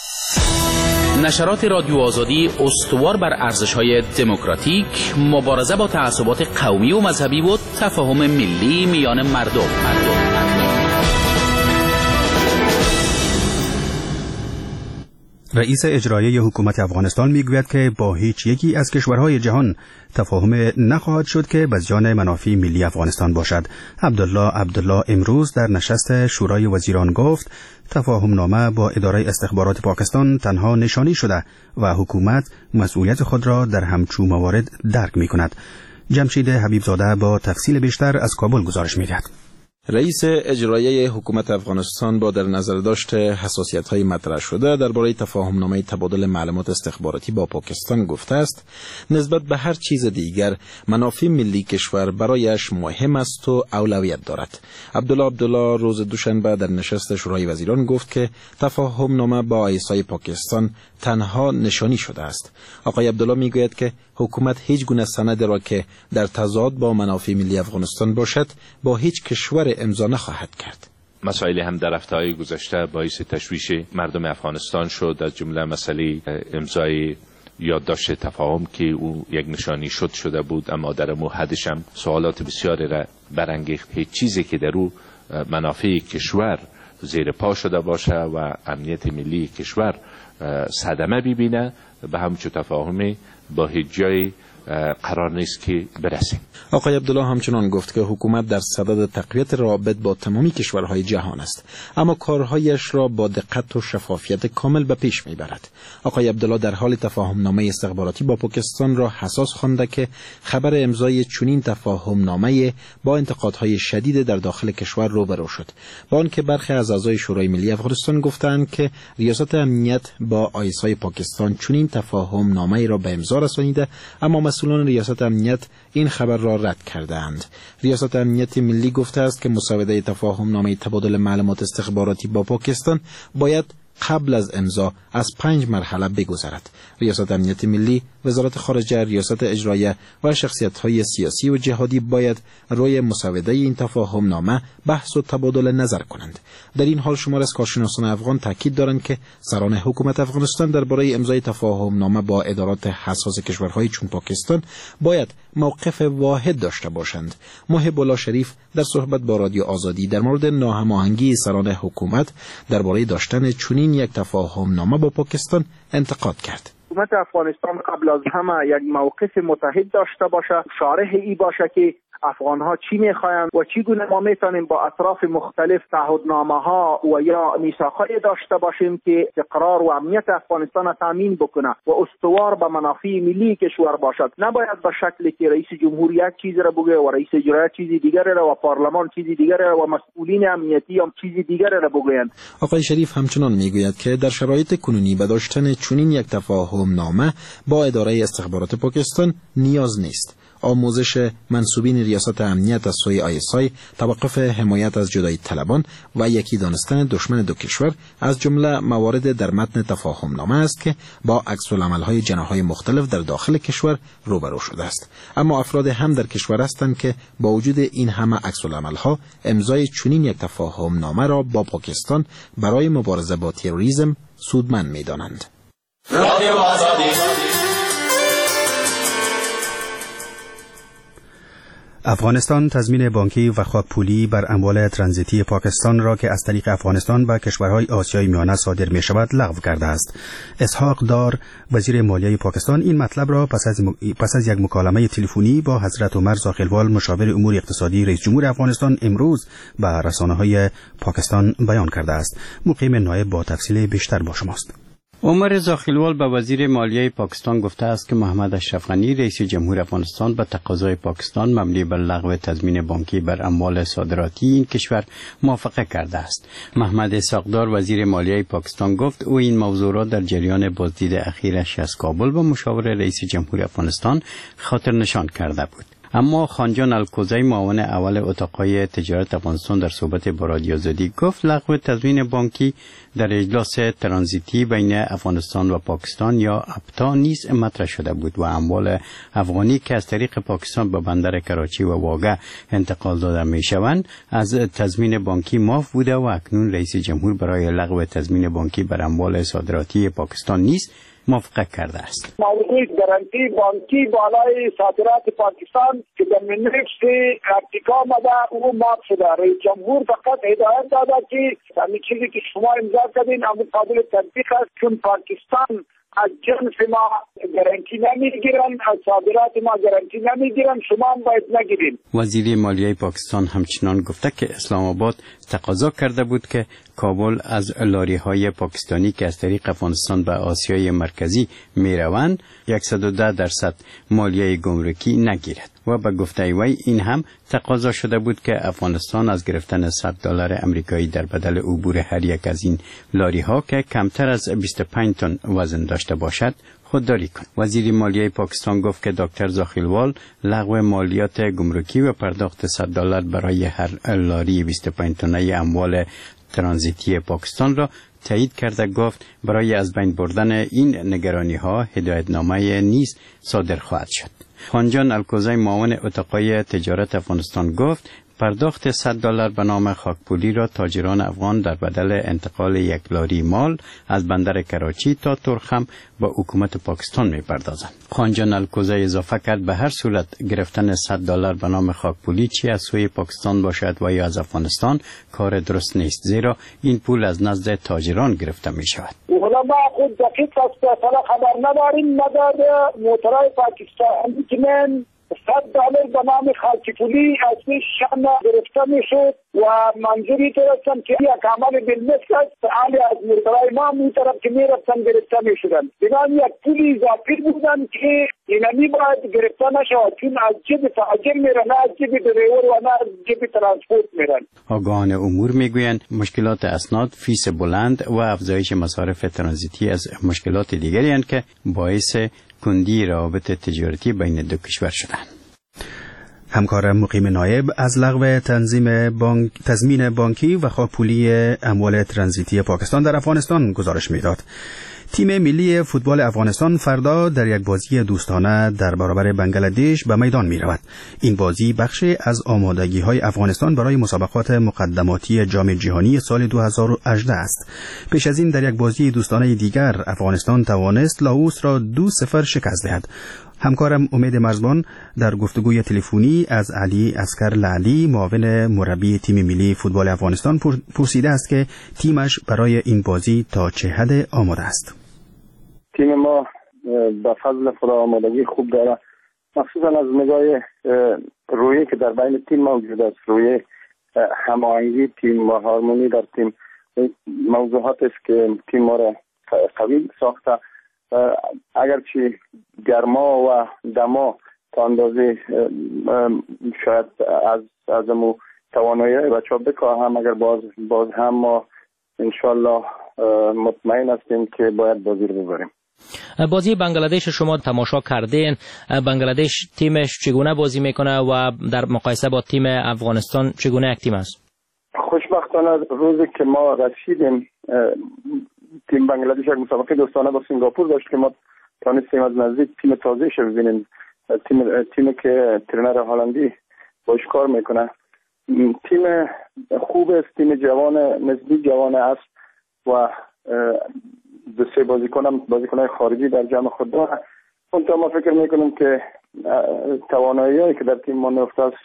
Speaker 25: نشرات رادیو آزادی استوار بر ارزش‌های دموکراتیک، مبارزه با تعصبات قومی و مذهبی و تفاهم ملی میان مردم.
Speaker 21: رئیس اجرایی حکومت افغانستان میگوید که با هیچ یکی از کشورهای جهان تفاهم نخواهد شد که به زیان منافع ملی افغانستان باشد. عبدالله امروز در نشست شورای وزیران گفت تفاهم نامه با اداره استخبارات پاکستان تنها نشانی شده و حکومت مسئولیت خود را در همچون موارد درک می کند. جمشید حبیبزاده با تفصیل بیشتر از کابل گزارش می دهد.
Speaker 26: رئیس اجرایی حکومت افغانستان با در نظر داشت حساسیت‌های مطرح شده درباره تفاهم‌نامه تبادل معلومات استخباراتی با پاکستان گفته است نسبت به هر چیز دیگر منافع ملی کشور برایش مهم است و اولویت دارد. عبدالله روز دوشنبه در نشست شورای وزیران گفت که تفاهم‌نامه با آیسای پاکستان تنها نشانی شده است. آقای عبدالله میگوید که حکومت هیچ گونه سند را که در تضاد با منافع ملی افغانستان باشد با هیچ کشور امضا نخواهد کرد.
Speaker 12: مسائل هم در هفته‌های گذشته باعث تشویش مردم افغانستان شد، از جمله مسئله امضای یادداشت تفاهم که او یک نشانی شده بود، اما در حدش هم سوالات بسیاری را برانگیخت. هیچ چیزی که در او منافع کشور زیر پا شده باشه و امنیت ملی کشور صدمه ببینه، به همچون تفاهمی با هیچ جای قرار نیست که برسیم.
Speaker 26: آقای عبدالله همچنان گفت که حکومت در صدد تقویت روابط با تمامی کشورهای جهان است، اما کارهایش را با دقت و شفافیت کامل به پیش میبرد. آقای عبدالله در حال تفاهمنامه استخباراتی با پاکستان را حساس خوانده که خبر امضای چنین تفاهمنامه با انتقادهای شدید در داخل کشور روبرو شد، با آنکه برخی از اعضای شورای ملی افغانستان گفتند که ریاست امنیت با آیسای پاکستان چنین تفاهمنامه را به امضا رسانیده، اما مسئولان ریاست امنیت این خبر را رد کردند. ریاست امنیت ملی گفته است که مسوده تفاهمنامه تبادل معلومات استخباراتی با پاکستان باید قبل از امضا از 5 مرحله بگذرد. ریاست امنیت ملی، وزارت خارجه، ریاست اجرایه و شخصیت‌های سیاسی و جهادی باید روی مسوده این تفاهمنامه بحث و تبادل نظر کنند. در این حال شمار از کارشناسان افغان تاکید دارند که سران حکومت افغانستان درباره امضای تفاهمنامه با ادارات حساس کشورهای چون پاکستان باید موقف واحد داشته باشند. محب الله شریف در صحبت با رادیو آزادی در مورد ناهماهنگی سران حکومت درباره داشتن چنین یک تفاهمنامه با پاکستان انتقاد کرد.
Speaker 5: حکومت افغانستان قبل از همه یک موقف متحد داشته باشه، شارح ای باشه که افغانها چی میخواین و چگونه ما میتونیم با اطراف مختلف تعهدنامه‌ها و یا میثاق‌های داشته باشیم که استقرار و امنیت افغانستان را تامین بکنه و استوار به منافع ملی کشور باشد. نباید به شکلی که رئیس جمهور یک چیز را بگه و رئیس اجرایی چیزی دیگر را و پارلمان چیزی دیگر را و مسئولین امنیتی هم چیزی دیگر را بگویند.
Speaker 26: آقای شریف همچنان میگوید که در شرایط کنونی به داشتن چنین یک تفاهمنامه با اداره استخبارات پاکستان نیاز نیست. آموزش منسوبین ریاست امنیت از سوی آیسای، توقف حمایت از جدایی طلبان و یکی دانستن دشمن دو کشور از جمله موارد در متن تفاهمنامه است که با عکس‌العمل‌های جناح‌های مختلف در داخل کشور روبرو شده است. اما افراد هم در کشور هستند که با وجود این همه عکس‌العمل‌ها امضای چنین یک تفاهمنامه را با پاکستان برای مبارزه با تروریسم سودمند می‌دانند. رادیو آزادی.
Speaker 21: افغانستان تضمین بانکی و خواب پولی بر اموال ترانزیتی پاکستان را که از طریق افغانستان به کشورهای آسیای میانه صادر می شود لغو کرده است. اسحاق دار وزیر مالیه پاکستان این مطلب را پس از یک مکالمه تلفنی با حضرت عمر زاخیلوال مشاور امور اقتصادی رئیس جمهور افغانستان امروز به رسانه‌های پاکستان بیان کرده است. مقیم نایب با تفصیل بیشتر با شماست.
Speaker 8: عمر زاخیلوال به وزیر مالیه پاکستان گفته است که محمد اشرف غنی رئیس جمهور افغانستان به تقاضای پاکستان مبنی بر لغو تضمین بانکی بر اموال صادراتی این کشور موافقه کرده است. محمد اسحاقدار وزیر مالیه پاکستان گفت او این موضوع را در جریان بازدید اخیرش از کابل با مشاور رئیس جمهور افغانستان خاطر نشان کرده بود. اما خانجان الکوزی معاون اول اتاقهای تجارت افغانستان در صحبت با رادیو آزادی گفت لغو تضمین بانکی در اجلاس ترانزیتی بین افغانستان و پاکستان یا ابتا نیز مطرح شده بود و اموال افغانی که از طریق پاکستان به بندر کراچی و واگه انتقال داده می شوند از تضمین بانکی معاف بوده و اکنون رئیس جمهور برای لغو تضمین بانکی بر اموال صادراتی پاکستان نیز موافقه کرده است.
Speaker 9: موضوع گارانتی بانکی بالای صادرات پاکستان که در منفس ارتکا آمده او معاف شده. رئیس جمهور فقط هدایت داده که همین چیزی که شما امضا کردین همون قابل تطبیق است، چون پاکستان از جنس ما گارانتی نمیگیرن، از صادرات ما گارانتی نمیگیرن، شما هم باید نگیرین.
Speaker 8: وزیر مالیه پاکستان همچنان گفته که اسلام آباد تقاضا کرده بود که کابل از لاری‌های پاکستانی که از طریق افغانستان به آسیای مرکزی میروند 110% مالیه گمرکی نگیرد و به گفته وی این هم تقاضا شده بود که افغانستان از گرفتن $100 امریکایی در بدل عبور هر یک از این لاری‌ها که کمتر از 25 تن وزن داشته باشد خودداری کند. وزیر مالیه پاکستان گفت که دکتر زاخیلوال لغو مالیات گمرکی و پرداخت $100 برای هر لاری 25 تنه اموال ترانزیتی پاکستان را تایید کرده. گفت برای از بین بردن این نگرانی‌ها هدایتنامه نیز صادر خواهد شد. خانجان الکوزی معاون اتاقهای تجارت افغانستان گفت پرداخت $100 به نام خاکپولی را تاجران افغان در بدل انتقال یک لاری مال از بندر کراچی تا ترخم با حکومت پاکستان می‌پردازند. خانجان الکوزی اضافه کرد به هر صورت گرفتن $100 به نام خاکپولی چی از سوی پاکستان باشد و یا از افغانستان کار درست نیست، زیرا این پول از نزد تاجران گرفته می‌شود.
Speaker 9: علما خود دقیق از فیصله خبر نداریم، مگر موترهای پاکستانی که من $100 به نام خاکپولی از پیششان گرفته میشد و منظوری درستم که یک عمل بالمثل است، حالی از موترهای ما می طرف که می رفتن گرفته می شدن. بنام یک پولی اضافی بودن که اینمی باید گرفته نشود، چون از جیب تاجر میرن، نه از جیب دریور و نه از جیب ترانسپورت میرن.
Speaker 8: آگاهان امور میگویند مشکلات اسناد، فیس بلند و افزایش مصارف ترانزیتی از مشکلات دیگری اند که باعث کندی روابط تجارتی بین دو کشور شدند.
Speaker 21: همکار مقیم نایب از لغو تضمین بانکی و خاکپولی اموال ترانزیتی پاکستان در افغانستان گزارش میداد. تیم ملی فوتبال افغانستان فردا در یک بازی دوستانه در برابر بنگلادش به میدان می رود. این بازی بخشی از آمادگی‌های افغانستان برای مسابقات مقدماتی جام جهانی سال 2018 است. پیش از این در یک بازی دوستانه دیگر افغانستان توانست لاوس را 2-0 شکست دهد. همکارم امید مرزبان در گفتگوی تلفنی از علی عسکر لعلی معاون مربی تیم ملی فوتبال افغانستان پرسیده است که تیمش برای این بازی تا چه حد آماده است.
Speaker 3: تیم ما به فضل خدا آمادگی خوب داره، مخصوصا از نگاه رویی که در بین تیم موجود است، روی هماهنگی تیم و هارمونی در تیم، موضوعات است که تیم ما را قوی ساخته. اگرچه گرما و دما تا اندازه شاید از امو توانایی بچه ها بکاهم، اگر باز هم ما انشالله مطمئن هستیم که باید بازی رو ببریم.
Speaker 22: بازی بنگلادش شما تماشا کردین، بنگلادش تیمش چگونه بازی میکنه و در مقایسه با تیم افغانستان چگونه یک تیم است؟
Speaker 3: خوشبختانه روزی که ما رسیدیم تیم بنگلادش یک مسابقه دوستانه با سنگاپور داشت که ما تانستیم از نزدیک تیم تازه‌اش رو ببینیم، تیمی که ترینر هلندی باش کار میکنه. تیم خوب است، تیم جوان، نسبی جوان است و دو سه بازیکن‌های خارجی در جمع خود داره. اونطور ما فکر میکنیم که توانایی‌هایی که در تیم ما نفته است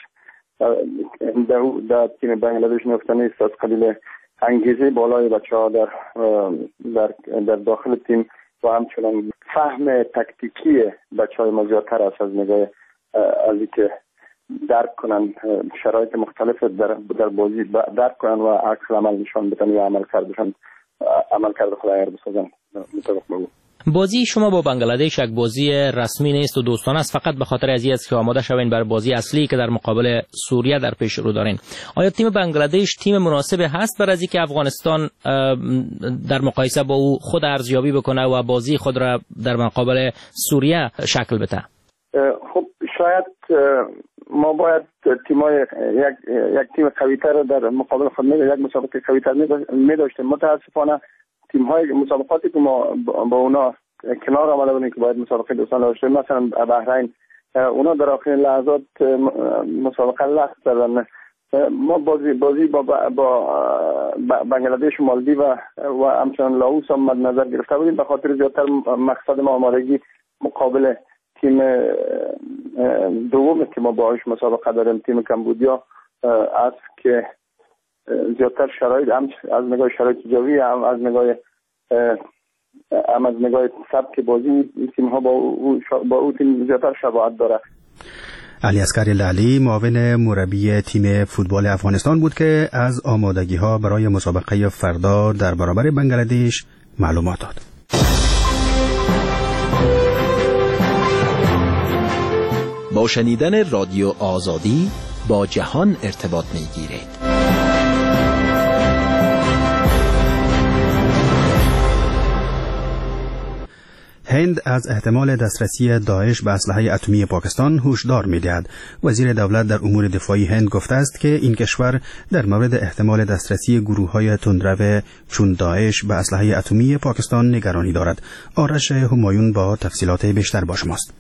Speaker 3: در تیم بنگلادش نفته نیست. از قبیل انگیزه بالای بچه‌ها در داخل تیم و همچنان فهم تکتیکی بچه‌های ما زیادتر است از نگاه از اینکه درک کنن شرایط مختلف در بازی درک کنن و عکس عمل نشان بدن یا عمل کرده خدایر بسازن مطابق بگو.
Speaker 22: بازی شما با بنگلادش یک بازی رسمی نیست و دوستانه است، فقط به خاطر از این است که آماده شوین برای بازی اصلی که در مقابل سوریه در پیش رو دارین. آیا تیم بنگلادش تیم مناسب هست برای اینکه افغانستان در مقایسه با او خود ارزیابی بکنه و بازی خود را در مقابل سوریه شکل بده؟
Speaker 3: خب شاید ما باید تیمای یک تیم قوی‌تر در مقابل خود یک مسابقه قوی‌تر می‌داشتیم. متأسفانه تیم‌های مسابقاتی که ما با اونا کنار آمده بودیم که باید مسابقه دوستانه داشتیم، مثلا بحرین، اونا در آخرین لحظات مسابقه لغو کردن. ما بازی با بنگلادش و مالدیو و همچنان لاوس هم مد نظر گرفته بودیم، به خاطر زیادتر مقصد ما آمادگی مقابل تیم دوم که ما باهاش مسابقه داریم، تیم کمبودیا است که زیادتر شرایط هم از نگاه شرایط جوی هم از نگاه سبک بازی این تیم ها با او تیم زیادتر شباهت داره.
Speaker 21: علی عسکر لعلی معاون مربی تیم فوتبال افغانستان بود که از آمادگی ها برای مسابقه فردا در برابر بنگلادش معلومات داد.
Speaker 26: با شنیدن رادیو آزادی با جهان ارتباط میگیرید.
Speaker 21: هند از احتمال دسترسی داعش به اسلحه اتمی پاکستان هشدار می‌دهد. وزیر دولت در امور دفاعی هند گفته است که این کشور در مورد احتمال دسترسی گروه‌های تندرو چون داعش به اسلحه اتمی پاکستان نگرانی دارد. آرش همایون با تفصیلات بیشتر با شماست.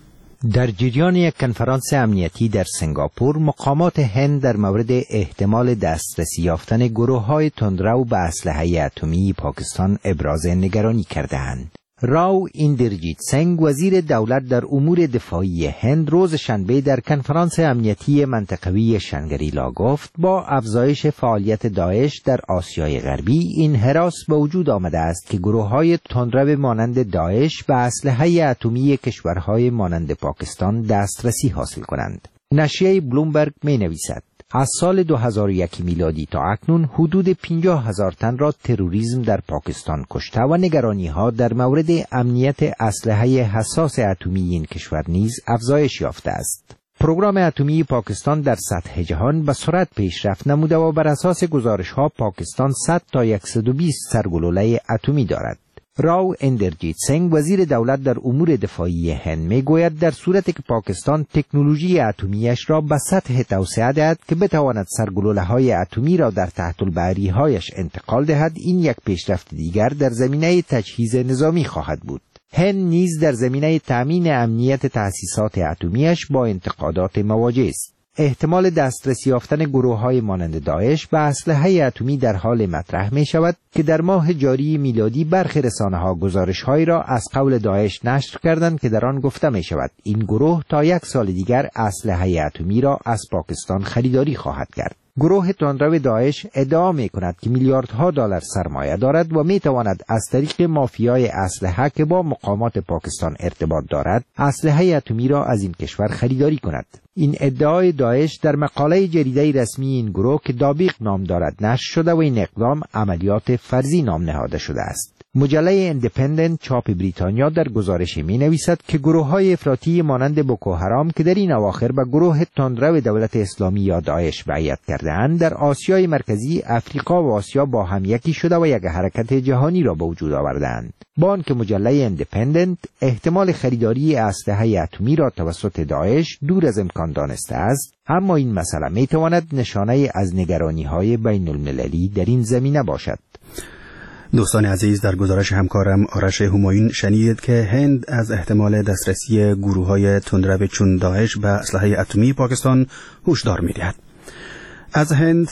Speaker 7: در جریان یک کنفرانس امنیتی در سنگاپور، مقامات هند در مورد احتمال دسترسی یافتن گروه‌های تندرو به اسلحه اتمی پاکستان ابراز نگرانی کرده‌اند. راو ایندرجیت سنگ، وزیر دولت در امور دفاعی هند، روز شنبه در کنفرانس امنیتی منطقوی شنگریلا گفت با افزایش فعالیت داعش در آسیای غربی این هراس به وجود آمده است که گروه‌های تندرو مانند داعش به اسلحه اتمی کشورهای مانند پاکستان دسترسی حاصل کنند. نشریه بلومبرگ می‌نویسد از سال 2001 میلادی تا اکنون حدود 50,000 تن را تروریسم در پاکستان کشته و نگرانی‌ها در مورد امنیت اسلحه حساس اتمی این کشور نیز افزایش یافته است. پروگرام اتمی پاکستان در سطح جهان به سرعت پیشرفت نموده و بر اساس گزارش‌ها پاکستان 100 تا 120 سرگلوله اتمی دارد. راو اندرجیت سنگ، وزیر دولت در امور دفاعی هند، میگوید در صورتی که پاکستان تکنولوژی اتمیش را به سطح توسعه دهد که بتواند سرگلوله‌های اتمی را در تحت البحری‌هایش انتقال دهد، این یک پیشرفت دیگر در زمینه تجهیز نظامی خواهد بود. هند نیز در زمینه تأمین امنیت تأسیسات اتمیش با انتقادات مواجه است. احتمال دسترسی یافتن گروه‌های مانند داعش به اسلحه اتمی در حال مطرح می شود که در ماه جاری میلادی برخی رسانه‌ها گزارش‌هایی را از قول داعش نشر کردند که در آن گفته می شود این گروه تا 1 سال دیگر اسلحه اتمی را از پاکستان خریداری خواهد کرد. گروه تندرو داعش ادعا می کند که میلیاردها دلار سرمایه دارد و می تواند از طریق مافیای اسلحه که با مقامات پاکستان ارتباط دارد، اسلحه اتمی را از این کشور خریداری کند. این ادعای داعش در مقاله جریده رسمی این گروه که دابیق نام دارد نشر شده و این اقدام عملیات فرضی نام نهاده شده است. مجله ایندیپندنت چاپ بریتانیا در گزارش می نویسد که گروه‌های افراطی مانند بوکو حرام که در این اواخر به گروه تندرو دولت اسلامی یا داعش بیعت کرده‌اند، در آسیای مرکزی، افریقا و آسیا با هم یکی شده و یک حرکت جهانی را به وجود آورده‌اند. با آنکه مجله ایندیپندنت احتمال خریداری اسلحه اتمی را توسط داعش دور از امکان دانسته است، اما این مسئله می تواند نشانه از نگرانی‌های بین المللی در این زمینه باشد.
Speaker 21: دوستان عزیز، در گزارش همکارم آرش همایون شنید که هند از احتمال دسترسی گروه‌های تندرو چون داعش به اسلحه اتمی پاکستان هشدار می‌دهد. از هند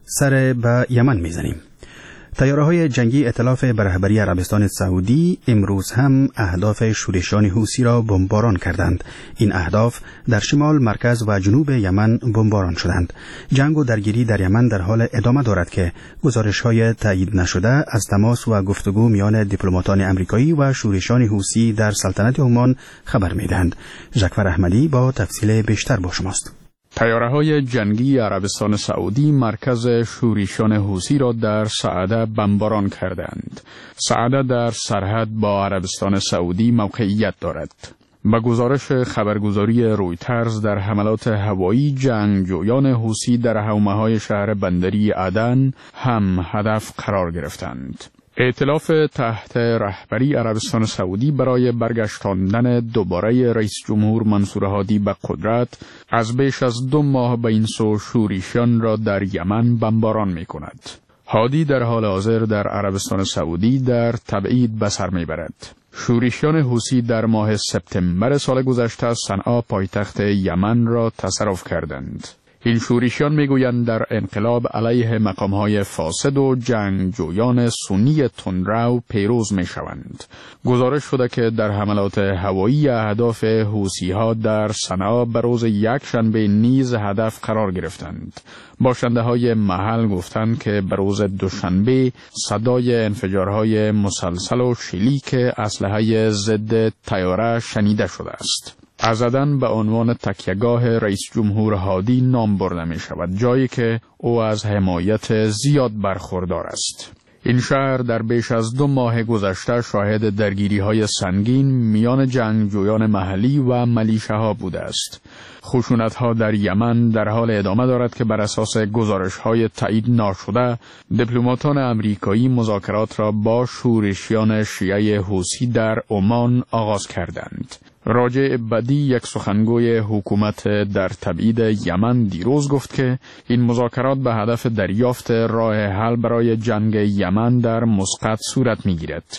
Speaker 21: سر به یمن می‌زنیم. طیاره‌های جنگی ائتلاف به رهبری عربستان سعودی امروز هم اهداف شورشیان حوثی را بمباران کردند. این اهداف در شمال، مرکز و جنوب یمن بمباران شدند. جنگ و درگیری در یمن در حال ادامه دارد که گزارش‌های تایید نشده از تماس و گفتگو میان دیپلماتان آمریکایی و شورشیان حوثی در سلطنت عمان خبر می‌دهند. جعفر احمدی با تفصیل بیشتر با شماست.
Speaker 11: طیاره‌های جنگی عربستان سعودی مرکز شورشیان حوثی را در صعده بمباران کردند. صعده در سرحد با عربستان سعودی موقعیت دارد. به گزارش خبرگزاری رویترز، در حملات هوایی جنگجویان حوثی در حومه‌های شهر بندری عدن هم هدف قرار گرفتند. ائتلاف تحت رهبری عربستان سعودی برای برگشتاندن دوباره رئیس جمهور منصور هادی به قدرت از بیش از 2 ماه به این سو شورشیان را در یمن بمباران می کند. هادی در حال حاضر در عربستان سعودی در تبعید به سر می برد. شورشیان حوثی در ماه سپتامبر سال گذشته صنعا پایتخت یمن را تصرف کردند. این شورشیان میگویند در انقلاب علیه مقامهای فاسد و جنگجویان سنی تندرو پیروز میشوند. گزارش شده که در حملات هوایی اهداف حوثی‌ها در صنعا به روز یکشنبه نیز هدف قرار گرفتند. باشنده های محل گفتند که به روز دوشنبه صدای انفجارهای مسلسل و شلیک اسلحه ضد طیاره شنیده شده است. از عدن به عنوان تکیهگاه رئیس جمهور هادی نام برده می شود، جایی که او از حمایت زیاد برخوردار است. این شهر در بیش از 2 ماه گذشته شاهد درگیری‌های سنگین میان جنگجویان محلی و ملیشه‌ها بوده است. خشونت‌ها در یمن در حال ادامه دارد که بر اساس گزارش‌های تایید نشده، دیپلماتان آمریکایی مذاکرات را با شورشیان شیعه حوثی در عمان آغاز کردند. راجع بدی، یک سخنگوی حکومت در تبعید یمن، دیروز گفت که این مذاکرات به هدف دریافت راه حل برای جنگ یمن در مسقط صورت می‌گیرد.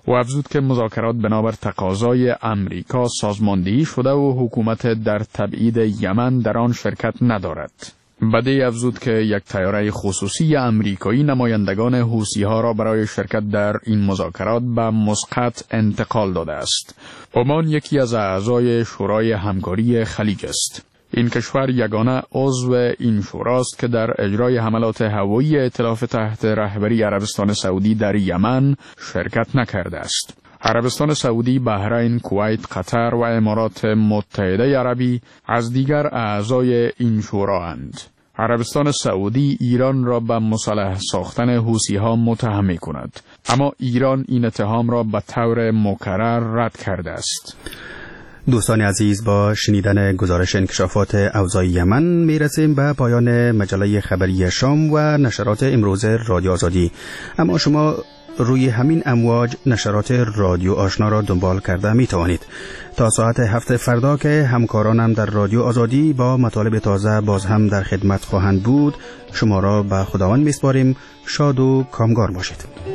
Speaker 11: و افزود که مذاکرات بنابر تقاضای امریکا سازماندهی شده و حکومت در تبعید یمن در آن شرکت ندارد. بدی افزود که یک طیاره خصوصی امریکایی نمایندگان حوثی‌ها را برای شرکت در این مذاکرات به مسقط انتقال داده است. عمان یکی از اعضای شورای همکاری خلیج است. این کشور یگانه عضو این شوراست که در اجرای حملات هوایی ائتلاف تحت رهبری عربستان سعودی در یمن شرکت نکرده است. عربستان سعودی، بحرین، کویت، قطر و امارات متحده عربی از دیگر اعضای این شورا اند. عربستان سعودی ایران را به مصالحه ساختن حوثی‌ها متهم می‌کند، اما ایران این اتهام را به طور مکرر رد کرده است.
Speaker 21: دوستان عزیز، با شنیدن گزارش انکشافات اوضاع یمن میرسیم به پایان مجله خبری شام و نشرات امروز رادیو آزادی. اما شما روی همین امواج نشرات رادیو آشنا را دنبال کرده می توانید. تا ساعت 7 فردا که همکارانم در رادیو آزادی با مطالب تازه باز هم در خدمت خواهند بود، شما را به خداوند میسپاریم. شاد و کامگار باشید.